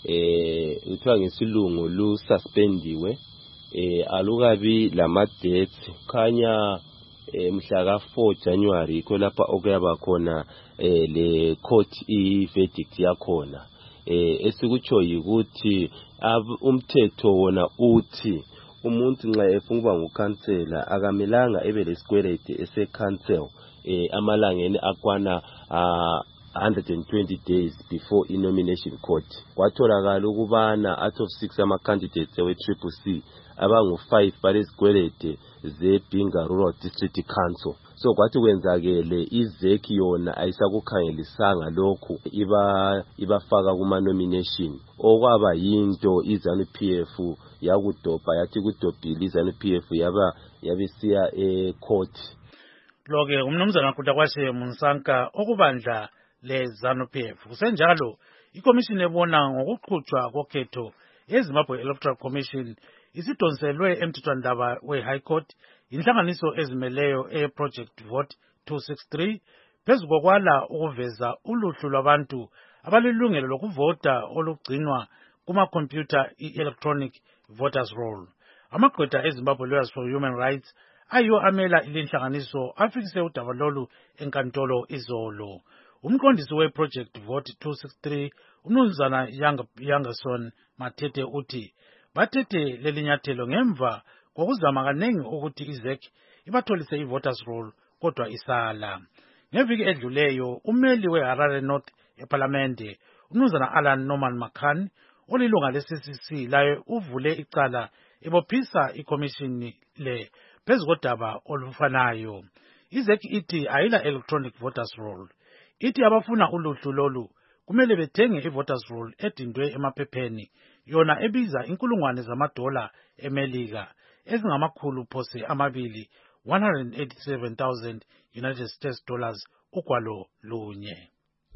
eh uthiwa ngesilungu lu suspendiwe eh alukabi lama dates khanya eh mhla ka four January ko lapha okuyaba khona eh le court i verdict yakhona eh esikutsho yikuthi umthetho wona uthi umuntu nxa efuna ukuba ngukhansela akamelanga ebe lesikweleti ese-council eh amalangeni akwana uh, one hundred twenty days before i-nomination court. Kwatholakala ukubana out of six ama-candidates we-Triple C abangu five balesikweleti zeBhinga Rural District Council. So kwathi kwenzakele izeki yona ayisakukhangelisanga lokhu iba ibafaka kuma nomination okwaba yinto iZANU-P F yakudobha yathi kudobhile iZANU-P F yaba yabesiya e court. Lo-ke uMnumzana Kudakwashe Munsanka okubandla le-ZANU-P F. Kusenjalo ikomishini ebona ngokuqhutshwa kokhetho eZimbabwe Electoral Commission isidonselwe emthethwandaba we-High Court inhlanganiso ezimeleyo e-Project Vote two sixty-three phezu kokwala ukuveza uluhlu lwabantu abalilungelo lokuvota olugcinwa kuma-computer i-electronic voters roll. Amagqwetha eZimbabwe Lawyers for Human Rights ayiwo amela ilinhlanganiso afikise udaba lolu enkantolo izolo. Umqondisi we-Project Vote two sixty-three uMnumzana Yangerson Matete uthi bathethe lelinyathelo ngemva kokuzama kanengi ukuthi izek ibatholise i-voters roll kodwa isala. Ngeviki edluleyo umeli we-Harare North eParlamente uMnumzana Alan Norman Macan olilunga le-C C C laye uvule icala ebophisa ikomishini le phezu kodaba olufanayo. Izek ithi ayila electronic voters roll. Ithi abafuna uluhlu lolu kumele bethenge i-voters roll edindwe emaphepheni yona ebiza inkulungwane zamadola emelika ezingamakhulu phose amabili one hundred eighty-seven thousand United States dollars ugwalo lunye.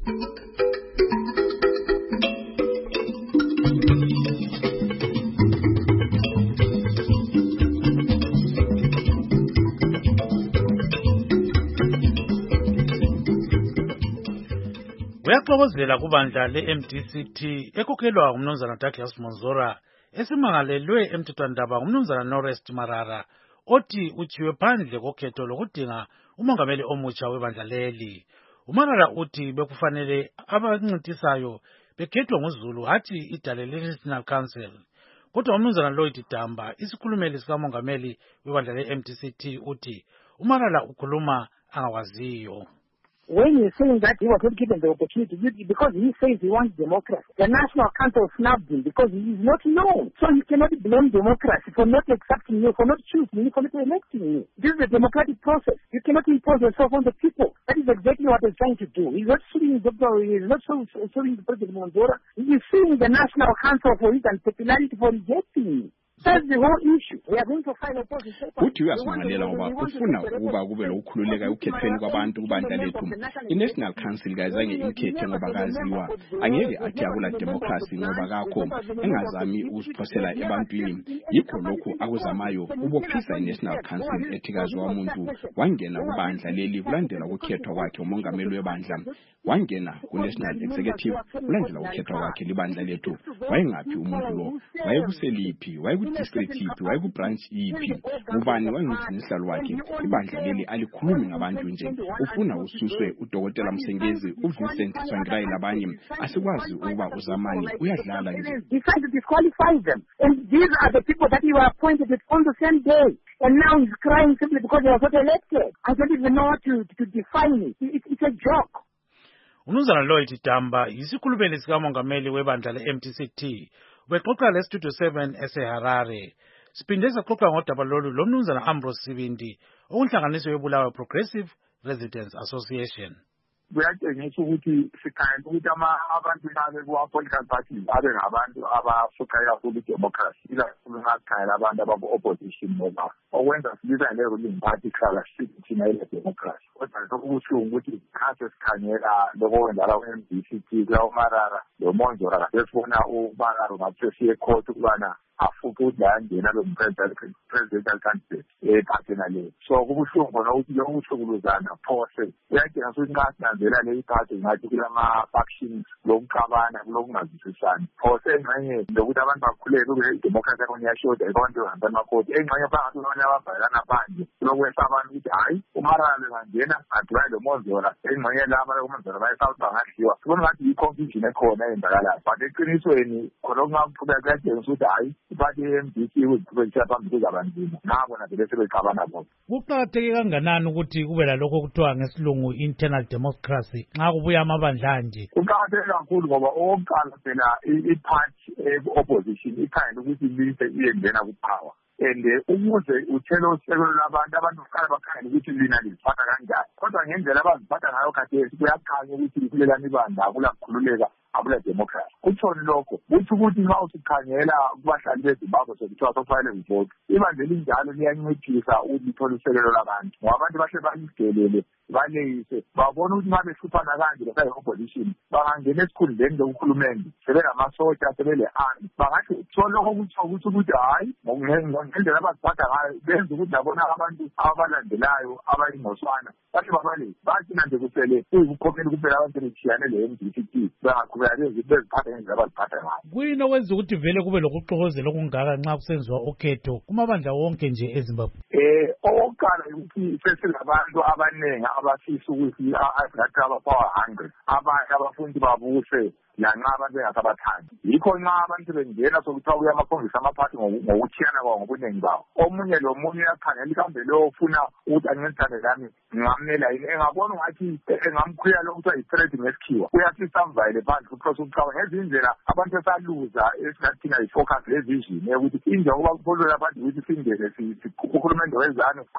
Uyaxokozela kubandla le-M D C T ekhokhelwa ngumnumzana Douglas Monzora esimangalelwe emthethwandaba ngumnumzana Norest Marara othi uchiwe phandle kokhetho lokudinga umongameli omutsha webandla leli. uMarara uthi bekufanele abancintisayo bekhethwe nguZulu hathi idale le-National Council. Kodwa umnumzana Lloyd Damba isikhulumeli sikamongameli webandla le-M D C T uthi uMarara ukhuluma angawaziyo. When he's saying that he was not given the opportunity, because he says he wants democracy, the National Council snubbed him because he is not known. So you cannot blame democracy for not accepting you, for not choosing you, for not electing you. This is a democratic process. You cannot impose yourself on the people. That is exactly what he's trying to do. He's not suing Doctor He is not suing the President Monzora. He is suing the National Council for his unpopularity for rejecting him. That's the whole issue. We are going to find a position. Uthi uyasingalela ngoba ufuna ukuba kube lokukhululeka ukukhethweni kwabantu kubandla lethu. I-National Council kayizange imkhethe ngoba kaziwa. Angeke athi akula democracy ngoba kakho engazami ukusiphosela ebantwini. Yikho lokhu akuzamayo ubophisa i-National Council ethi kaziwa umuntu wangena kubandla leli kulandela ukukhethwa kwakhe umongameli webandla. Wangena ku-National Executive kulandela ukukhethwa kwakhe libandla lethu. Wayengaphi umuntu lo? Wayekuseliphi? Wayeku district yiphi wayekubranch yiphi ubani wayengumsihlalo wakhe ibandla leli alikhulumi ngabantu nje ufuna ususwe udokotela Msengezi uVincent Sangrai labanye asikwazi ukuba uzamani uyadlala nje. He tried to disqualify them, and these are the people that you were appointed with on the same day, and now he's crying simply because he was not elected. I don't even know how to, to define it. It, it's a joke. Umnumzana Lloyd Damba yisikhulumeli sikamongameli webandla le-M D C T ubexoxa le-Studio seven eseHarare. Siphinde saxoxa ngodaba lolu lomnumzana Ambrose Sibindi okunhlanganiso yebulawayo Progressive Residents Association. Kuyatshengisa ukuthi sikhanya ukuthi abantu babe kuwa-political parties abe ngabantu abafuqa kakhulu idemocracy ikakhulu ngakhaya abantu abaku-opposition ngoba okwenza sibiza le-ruling party kuhlala sithi thina ile-democracy. Kodwa sokubuhlungu ukuthi khathi sikhangela lokwenzala kwe-M D C T kulawo Marara lo Monzora kade sibona uMarara ngathi siye court ukubana afuke ukuthi ayangena lo presidential candidate ephathelane. So kubuhlungu bona ukuthi lo uthuluzana phose uyadinga ukuthi nxa sinanzela le iphathi ngathi kulama-factions lokuxabana kulokungazwisisani. Phose engxenye lokuthi abantu bakhulele kube idemocracy yakhona iyashoda abantu bahamba emakhoti. Engxenye phakathi abanye ababhalana phandle kulokwesa abantu ukuthi hhayi uMarara bengangena adibane lo Monzora engxenye laba loMonzora bayesawuthi bangadliwa. Sibona ngathi i-confusion ekhona eyenzakalayo, but eqinisweni khona okungaqhubeka kuyatshengisa ukuthi hhayi iphathi ye-M D C ukuqhubekisa phambili kuzabanzima nabona vele sebexabana bona. Kuqakatheke kanganani ukuthi kube lalokho okuthiwa ngesilungu internal democracy nxa kubuya amabandla nje? Kuqakatheke kakhulu ngoba okokuqala phela iphathi e-opposition ikhangela ukuthi ilise iyengena kupower. And ukuze uthele usekelo labantu abantu kuqala bakhangela ukuthi lina liziphatha kanjani. Kodwa ngendlela abaziphatha ngayo khathesi kuyakhanya ukuthi likhulelana ibandla akulakukhululeka akula democracy. Kutshoni lokho kuthi ukuthi nxa usikhangela kubahlali beZimbabwe sekuthiwa sokufanele vote ibandla elinjalo liyancedisa ukuthi lithole usekelo labantu ngoba abantu bahle balidelele baleyise babona ukuthi nxa behluphana kanje besayi-opposition bangangena esikhundleni lokukhulumende sebengamasotsha sebele-army bangathi so lokho kutsho ukuthi ukuthi hhayi ngendlela abaziphatha ngayo benza ukuthi labona abantu ababalandelayo abayingoswana bahle babaleyise bagcina nje kusele kuyikukhokhela kuphela abantu sebethiyane le-M D C T bengaqhubeka beziphatha ngendlela abaziphatha ngayo. Kuyini okwenza ukuthi vele kube lokuxokozela okungaka nxa kusenziwa ukhetho kumabandla wonke nje eZimbabwe? Eh okokuqala ukuthi sesilabantu abaningi abafisa ukuthi azathi abapower hungry abanye abafundi babuse lanxa abantu bengasabathandi. Yikho nxa abantu bengena sokuthiwa kuya amakhombisa amaphathi ngokuthiyana kwawo ngobuningi bawo. Omunye lomunye uyakhangela ikambe leyo ufuna ukuthi ancedisane lami ngingamnela yini engabona ngathi engamkhulula lo kuthiwa yi-threat ngesikhiwa uyasisamvayele phandle kuphose ukucaba ngezinye indlela abantu esaluza esingathina yi-focus le-vision yokuthi inje ukuba kupholula abantu ukuthi singene uhulumende wezane siqhubeke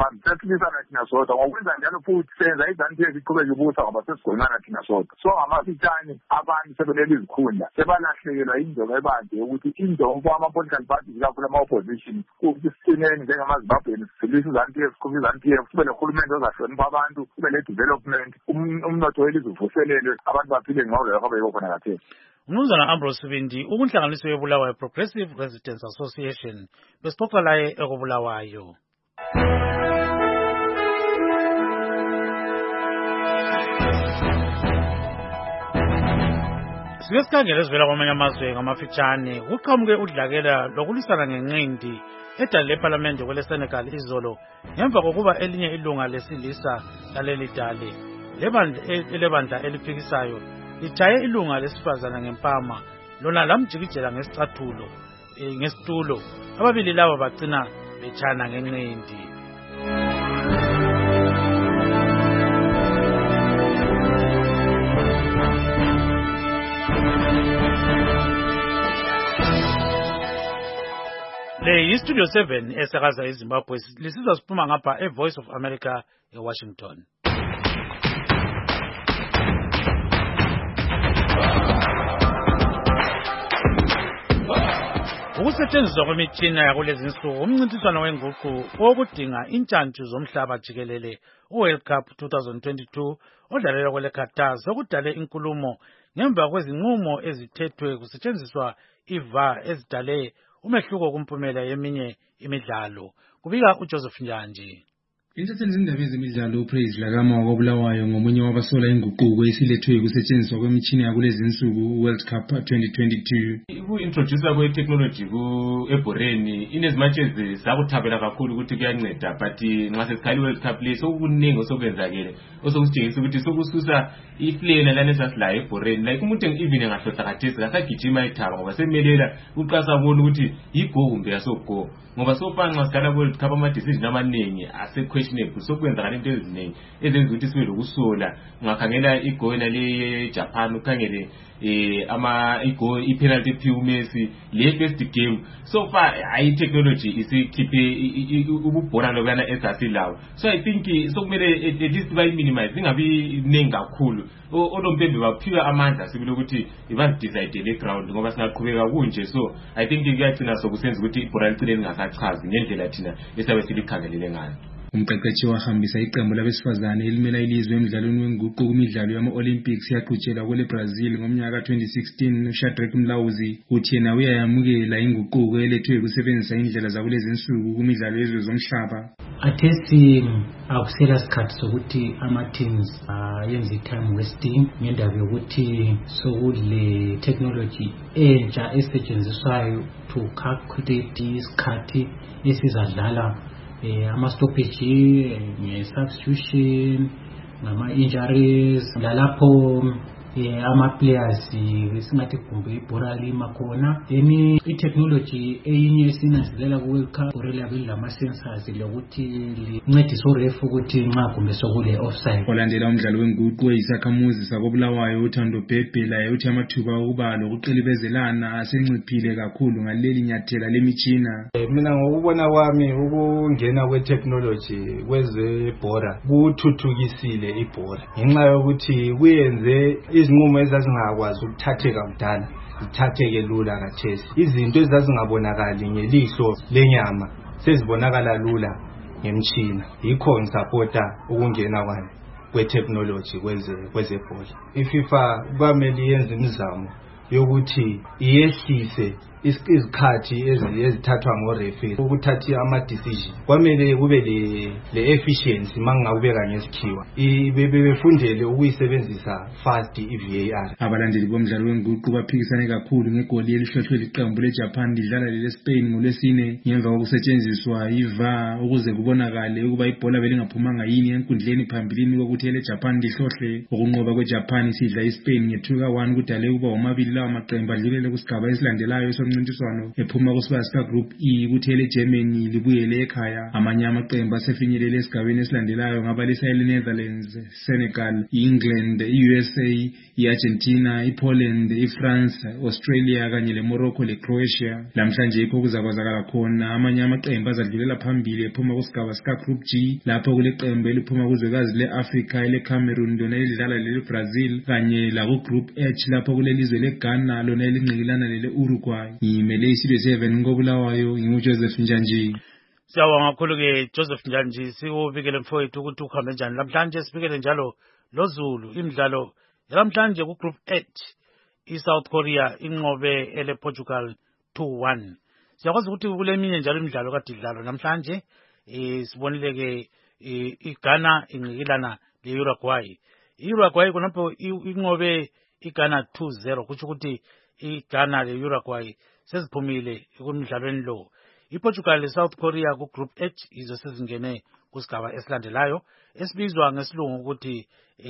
abantu sesilisana thina sodwa ngokwenza njalo futhi senza izanti eziqhubeka ibusa ngoba sesigonyana thina sodwa so ngamafitshane abantu sebelele izikhundla sebalahlekelwa injongo ebanje ukuthi injongo kwama-political parties kakhulu ama-opposition ukuthi sisineni njengamazimbabweni sisilisa izanti sikhuphe izanti kube nohulumende ozahlonipha abantu kube ne-development umnotho welizwe uvuselelwe abantu baphile ngcono yakho beyiko khona kathesi. Mnumzana Ambrose Sibindi, ukunhlanganiso yebulawayo Progressive Residents Association besixoxa laye ekubulawayo. Sike sikhangele esivela kwamanye amazwe ngamafitshane kuqhamuke udlakela lokulisana ngenqindi edale lephalamende kwele Senegal izolo ngemva kokuba elinye ilunga lesilisa laleli dale lebandla eliphikisayo lithaye ilunga lesifazana ngempama lona lamjikijela ngesicathulo ngesitulo ababili laba bagcina betshana ngenqindi. Le yi-Studio seven esakaza eZimbabwe lisiza siphuma ngapha e-Voice of America eWashington. Ukusetshenziswa kwemitshina yakulezi nsuku umncintiswano wenguqu wokudinga intshantshu zomhlaba jikelele uWorld Cup twenty twenty-two odlalelwa kwele Qatar sokudale inkulumo ngemva kwezinqumo ezithethwe kusetshenziswa I V A R ezidale umehluko kumpumela yeminye imidlalo. Kubika uJoseph Njanji. Intatheli zindaba ezemidlalo uPraise Lakama wakobulawayo ngomunye wabasola inguquko esilethwe kusetshenziswa kwemitshini yakulezi nsuku World Cup twenty twenty-two. Uku-introduce kwe-technology ku-eboreni inezimatshezi zakuthabela kakhulu ukuthi kuyanceda but nxa sesikhali World Cup le sokuningi osokwenzakele osokusitshengisa ukuthi sokususa iflena lana esasilayo eboreni like umuntu even engahlohla khathesi kasagijima ithaba ngoba semelela uqasa bona ukuthi yigo kumbe yasogo ngoba sofa nxa sikhala World Cup ama-decision amaningi ase-questionable sokwenzakala into eziningi ezenza ukuthi sibe lokusola ungakhangela igoyena le-Japan ukhangele eh ama igo ipenalty phi uMessi le first game so far I technology isikhiphe ububhora lokana esasilawo so I think sokumele at least bayi minimize ingabi ningi kakhulu onompembe baphiwa amandla sibile ukuthi ibazidecide le ground ngoba singaqhubeka kunje so I think kuyagcina sokusenza ukuthi ibhora licine lingasachazi ngendlela thina esabe silikhangelele ngayo. Umqeqeshi wahambisa iqembu labesifazane elimela ilizwe emidlalweni wenguqu kumidlalo yama-Olympics yaqhutshelwa kwele Brazil ngomnyaka twenty sixteen uShadrack Mlawuzi uthi yena uyayamukela inguquko elethwe ukusebenzisa indlela zakulezi nsuku kumidlalo yezwe zomhlaba. Athesi akusela sikhathi sokuthi ama-teams yenza i-time wasting ngendaba yokuthi sokule technology entsha esetshenziswayo to calculate isikhathi esizadlala ama-stoppage nge-substitution ngama-injuries lalapho ama-players singathi kumbe ibhora lima khona then i-technology eyinye esinanzelela ku-World Cup reliable lama-sensors lokuthi lincedisa uref ukuthi nxa kumbe sokule offside. Olandela umdlalo wenguqu eyisakhamuzi sakobulawayo uThando Bhebhe laye uthi amathuba okuba lokuqilibezelana asenciphile kakhulu ngaleli nyathela lemitshina. Mina ngokubona kwami ukungena kwe-technology kwezebhora kuthuthukisile ibhora ngenxa yokuthi kuyenze izinqumo ezazingakwazi ukuthatheka kudala zithatheke lula kathesi. Izinto ezazingabonakali ngelihlo lenyama sezibonakala lula ngemtshina. Yikho ngisapota ukungena kwani kwe-technology kwezebhola. iFIFA kwamele yenze imizamo yokuthi iyehlise izikhathi ezithathwa ngoreferee ukuthatha ama-decision kwamele kube le-efficiency mangingakubeka ngesikhiwa bebefundele ukuyisebenzisa fast i-V A R. Abalandeli bomdlalo wenguqu baphikisane kakhulu ngegoli elihlohlwe liqembu leJapan lidlala lele-Spain ngolwesine ngemva kokusetshenziswa i-V A R ukuze kubonakale ukuba ibhola belingaphumanga yini enkundleni phambilini kokuthi eleJapan lihlohle. Ukunqoba kweJapan isidla iSpain nge-two one kudale ukuba womabili lawa maqembu adlulele kusigaba esilandelayo yomncintiswano ephuma kusiba sika Group E kuthi ele Germany libuyele ekhaya. Amanye amaqembu asefinyelele esigabeni esilandelayo ngaba lisa eNetherlands, Senegal, England, U S A, iArgentina, iPoland, iFrance, Australia kanye leMorocco leCroatia. Lamhlanje yikho kuzakwazakala khona amanye amaqembu azadlulela phambili ephuma kusigaba sika Group G lapho kuleqembu eliphuma kuzwekazi leAfrica eleCameroon lona elidlala leBrazil kanye la ku Group H lapho kulelizwe leGhana lona elingqikilana lele Uruguay. Imele isizwe seven ngobulawayo inguJoseph Njanji. Siyabonga kakhulu ke Joseph Njanji, sikubikele mfowethu ukuthi ukhambe njani namhlanje. Sibikele njalo loZulu imidlalo namhlanje ku Group H iSouth Korea inqobe ele Portugal two one. Siyakwazi ukuthi kuleminye njalo imidlalo kade idlalwa namhlanje. Eh sibonile ke iGhana ingqikilana leUruguay. iUruguay konapho inqobe iGhana two zero kuthi ukuthi iGhana leUruguay seziphumile kumidlalweni lo. iPortugal leSouth Korea ku Group H izo sezingene kusigaba esilandelayo esibizwa ngesilungu ukuthi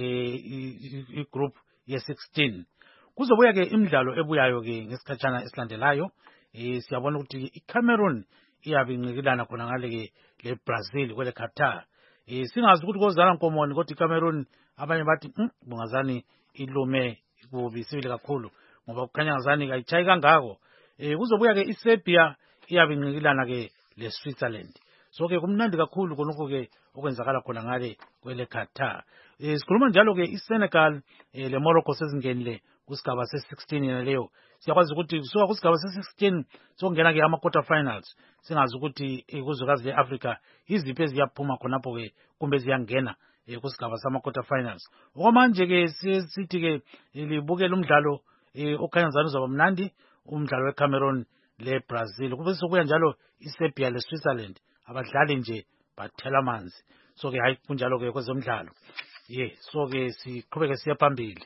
igroup ye sixteen. Kuzobuya ke imidlalo ebuyayo ke ngesikhatshana esilandelayo. Eh siyabona ukuthi iCameroon iyabe ingqikilana khona ngale ke leBrazil kwele Qatar. Eh singazi ukuthi kozana nkomoni kodwa iCameroon abanye bathi bungazani ilume kubi sibili kakhulu ngoba kukhanya ngazani kayichayi kangako. Eh kuzobuya ke iSerbia iyabe ingqikilana ke leSwitzerland. So ke kumnandi kakhulu konoko ke okwenzakala khona ngale kwele Qatar. Eh sikhuluma njalo ke iSenegal leMorocco sezingenile kusigaba se sixteen yena leyo. Siyakwazi ukuthi kusuka kusigaba se sixteen sokungena ke ama quarter finals. Singazi ukuthi kuzwekazi leAfrica iziphi eziyaphuma khonapho ke kumbe ziyangena kusigaba sama quarter finals. Okwamanje ke sithi ke libukela umdlalo okhanya ngazani uzaba mnandi, umdlalo weCameroon leBrazil. Kube sokuya njalo iSerbia leSwitzerland abadlali nje bathela amanzi. So ke hayi kunjalo ke kwezomdlalo. Yeah, so ke siqhubeke siya phambili.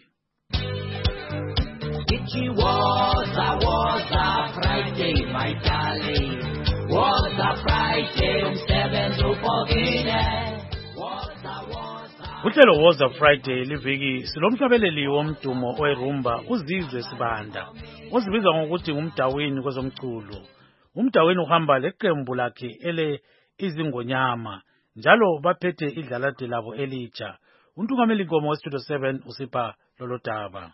It was a was a Friday, my darling. Was a Friday um seven to fourteen. Uhlelo was a Friday liviki silomhlabeleli womdumo owerumba uzizwe sibanda. Ozibiza ngokuthi ngumdawini kwezomculo. Umdawini uhamba leqembu lakhe ele izingonyama. Njalo baphethe idlalade labo elitsha. Untungameli Nkomo weStudio seven usipha lolo daba.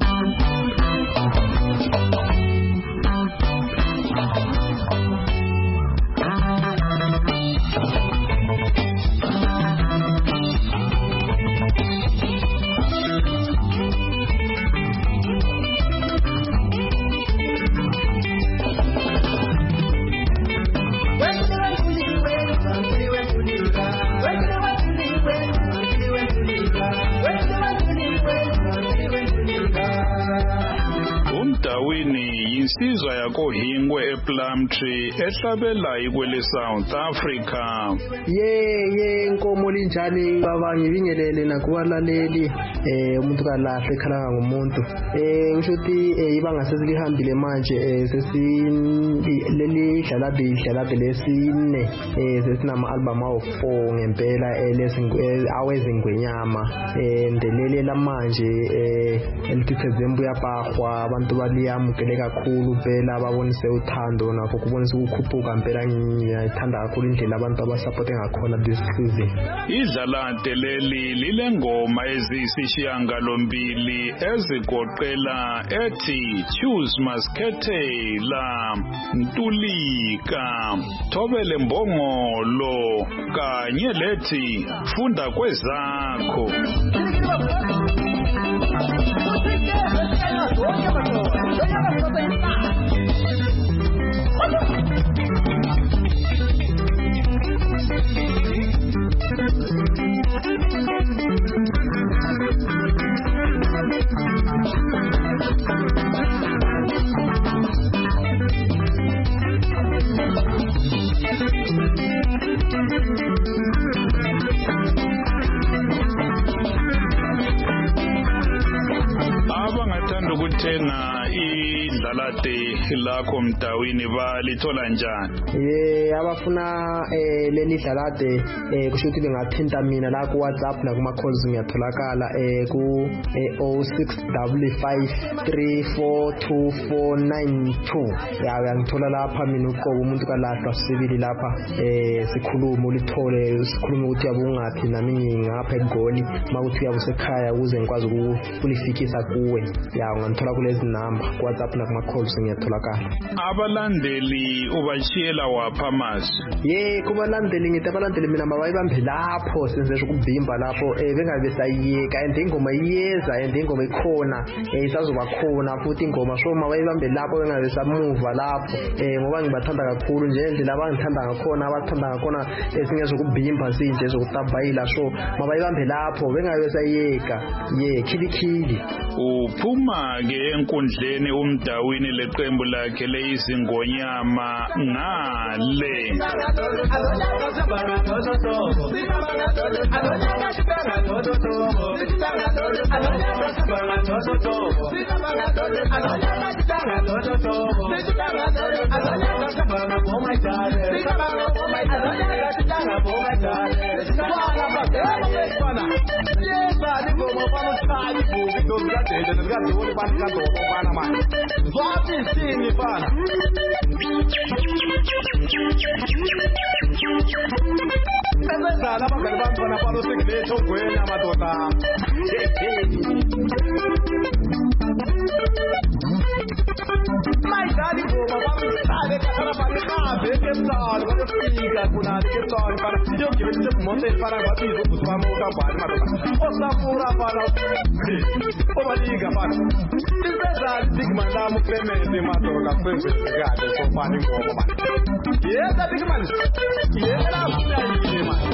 Insizwa yakohingwe ePlumtree ehlabela ikwele South Africa. Ye ye Nkomo linjani baba ngibingelele nakubalaleli eh umuntu kalahle khala ngomuntu. Eh ngisho ukuthi ibanga sesilihambile manje eh sesi leli dlala dlala lesine eh sesinama album awu four ngempela elesingwe awezingwenyama eh ndelele lamanje eh elithezembu yapahwa abantu baliyamukele kakhulu phela babonise uthando nakho kubonisa ukukhuphuka phela ngiyayithanda kakhulu indlela abantu abasupport ngakhona this season. Idlalade leli lilengoma ezisishiyangalombili ezigoqela ethi Choose Maskhethela, Ntulika, Thobele Mbongolo kanye lethi Funda Kwezakho. Abangathanda ukuthenga idlala izalade lakho Mdawini balithola njani? Eh abafuna eh leli dlalade eh kusho ukuthi bengathinta mina la ku WhatsApp na kuma calls ngiyatholakala eh ku zero six five five three four two four nine two. Ya uyangithola lapha mina uqobo umuntu kalahlwa sibili lapha eh sikhuluma ulithole sikhuluma ukuthi yabungaphi nami ngingapha eGoli makuthi uyabusekhaya ukuze ngikwazi ukulifikisa kuwe. Ya ungangithola kulezi number ku WhatsApp na kuma calls ngiyatholakala. Abalandeli ubashiyela wapha mazi? Ye kubalandeli ngithi abalandeli mina mabayibambe lapho senze ukubhimba lapho eh bengabe sayiyeka and ingoma iyeza and ingoma ikhona eh isazoba khona futhi ingoma so mabayibambe lapho bengabe samuva lapho eh ngoba ngibathanda kakhulu nje indlela abangithanda ngakhona abathanda ngakhona esingezo kubhimba sinje zokutabayila so mabayibambe lapho bengabe sayiyeka ye khilikili. Uphuma ke enkundleni uMdawini leqembu lakhe leyizingonyama ngale. Ezala abangani bami khona palo sekuletho gwenya madoda. Mayidali ngoma bamsale kakhala bani khabe kesalo bayofika kuna kesalo para yonke bese monte para ngabizo kusama ukambani madoda. Osafura para obaliga para. Izezali digmanda mu Clement madoda senze gade so bani ngoma mani. Yeza digmanda. Yeza mutali mani.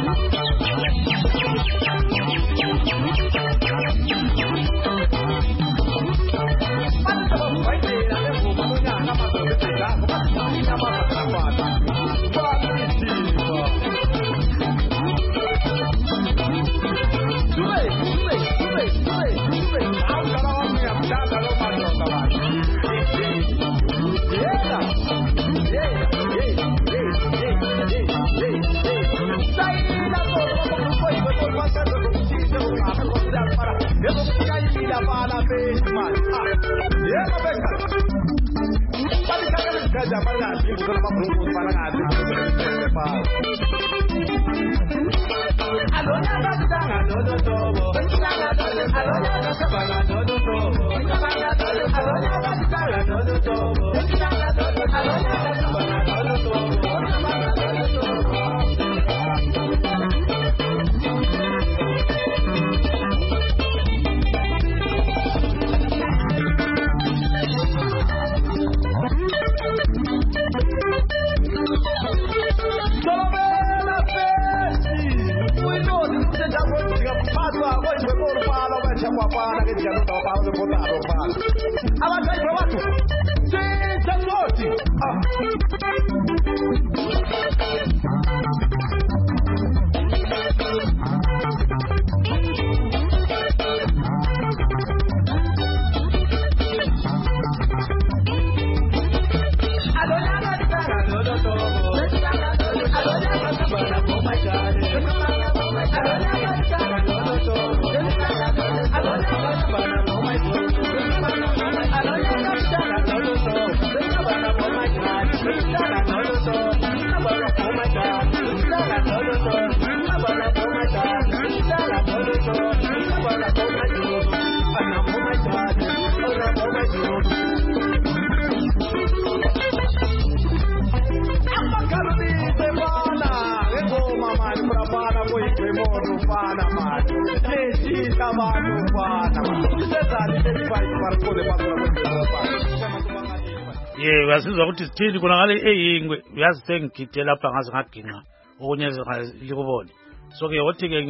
ye uyasizwa ukuthi sithini kuna ngale eyingwe uyazi sengigide lapha ngaze ngaginqa okunye likubone so ke wothi ke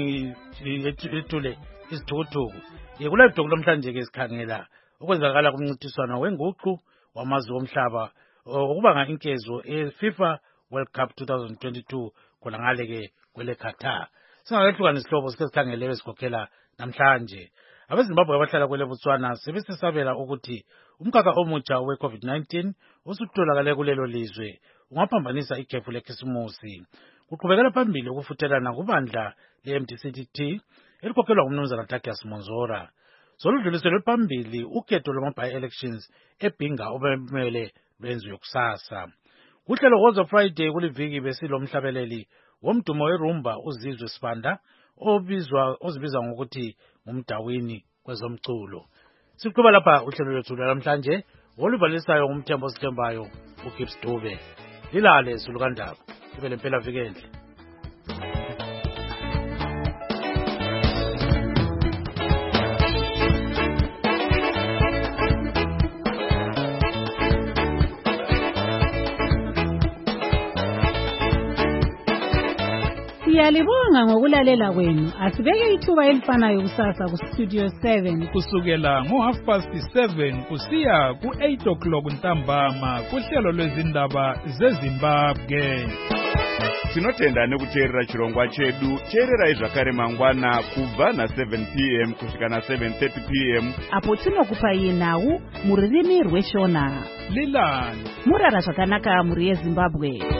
ngithule isithukuthuku ye kule video namhlanje ke sikhangela okwenzakala kumncintiswano wenguqu wamazwe omhlaba okubanga inkezo eFIFA World Cup twenty twenty-two khona ngale ke kwele Qatar. Singakehluka nesihlobo sike sikhangelewe sikhokhela namhlanje. abezimbabwe abahlala kwele Botswana sebesesabela ukuthi umkhakha omutsha we-COVID nineteen usutholakale kulelo lizwe ungaphambanisa ikhefu lekhisimusi. Kuqhubekela phambili ukufuthelana kubandla le-M D C T elikhokhelwa ngumnumzana Douglas Monzora. Soludluliselwe phambili ukhetho lwama-by-elections eBhinga obemele lwenziwe kusasa. Kuhlelo Woza Friday kuliviki besilomhlabeleli womdumo werumba uZizwe Sibanda obizwa ozibizwa ngokuthi ngumdawini kwezomculo. Siqhuba lapha uhlelo lwethu namhlanje olubalisayo ngumthembo sithembayo uGibbs Dube. Lilale Zulukandaba ibe lempela vikendle. Siyalibonga ngokulalela kwenu. Asibeke ithuba elifanayo kusasa ku Studio seven kusukela ngo half past seven kusiya ku eight o'clock ntambama kuhlelo lwezindaba zeZimbabwe. Tinotenda nekuteerera chirongwa chedu. Teererai zvakare mangwana kubva na seven p m kusvika na seven thirty p m apo tinokupai nhau muririmi rweshona. Lilani Murara zvakanaka muri yeZimbabwe.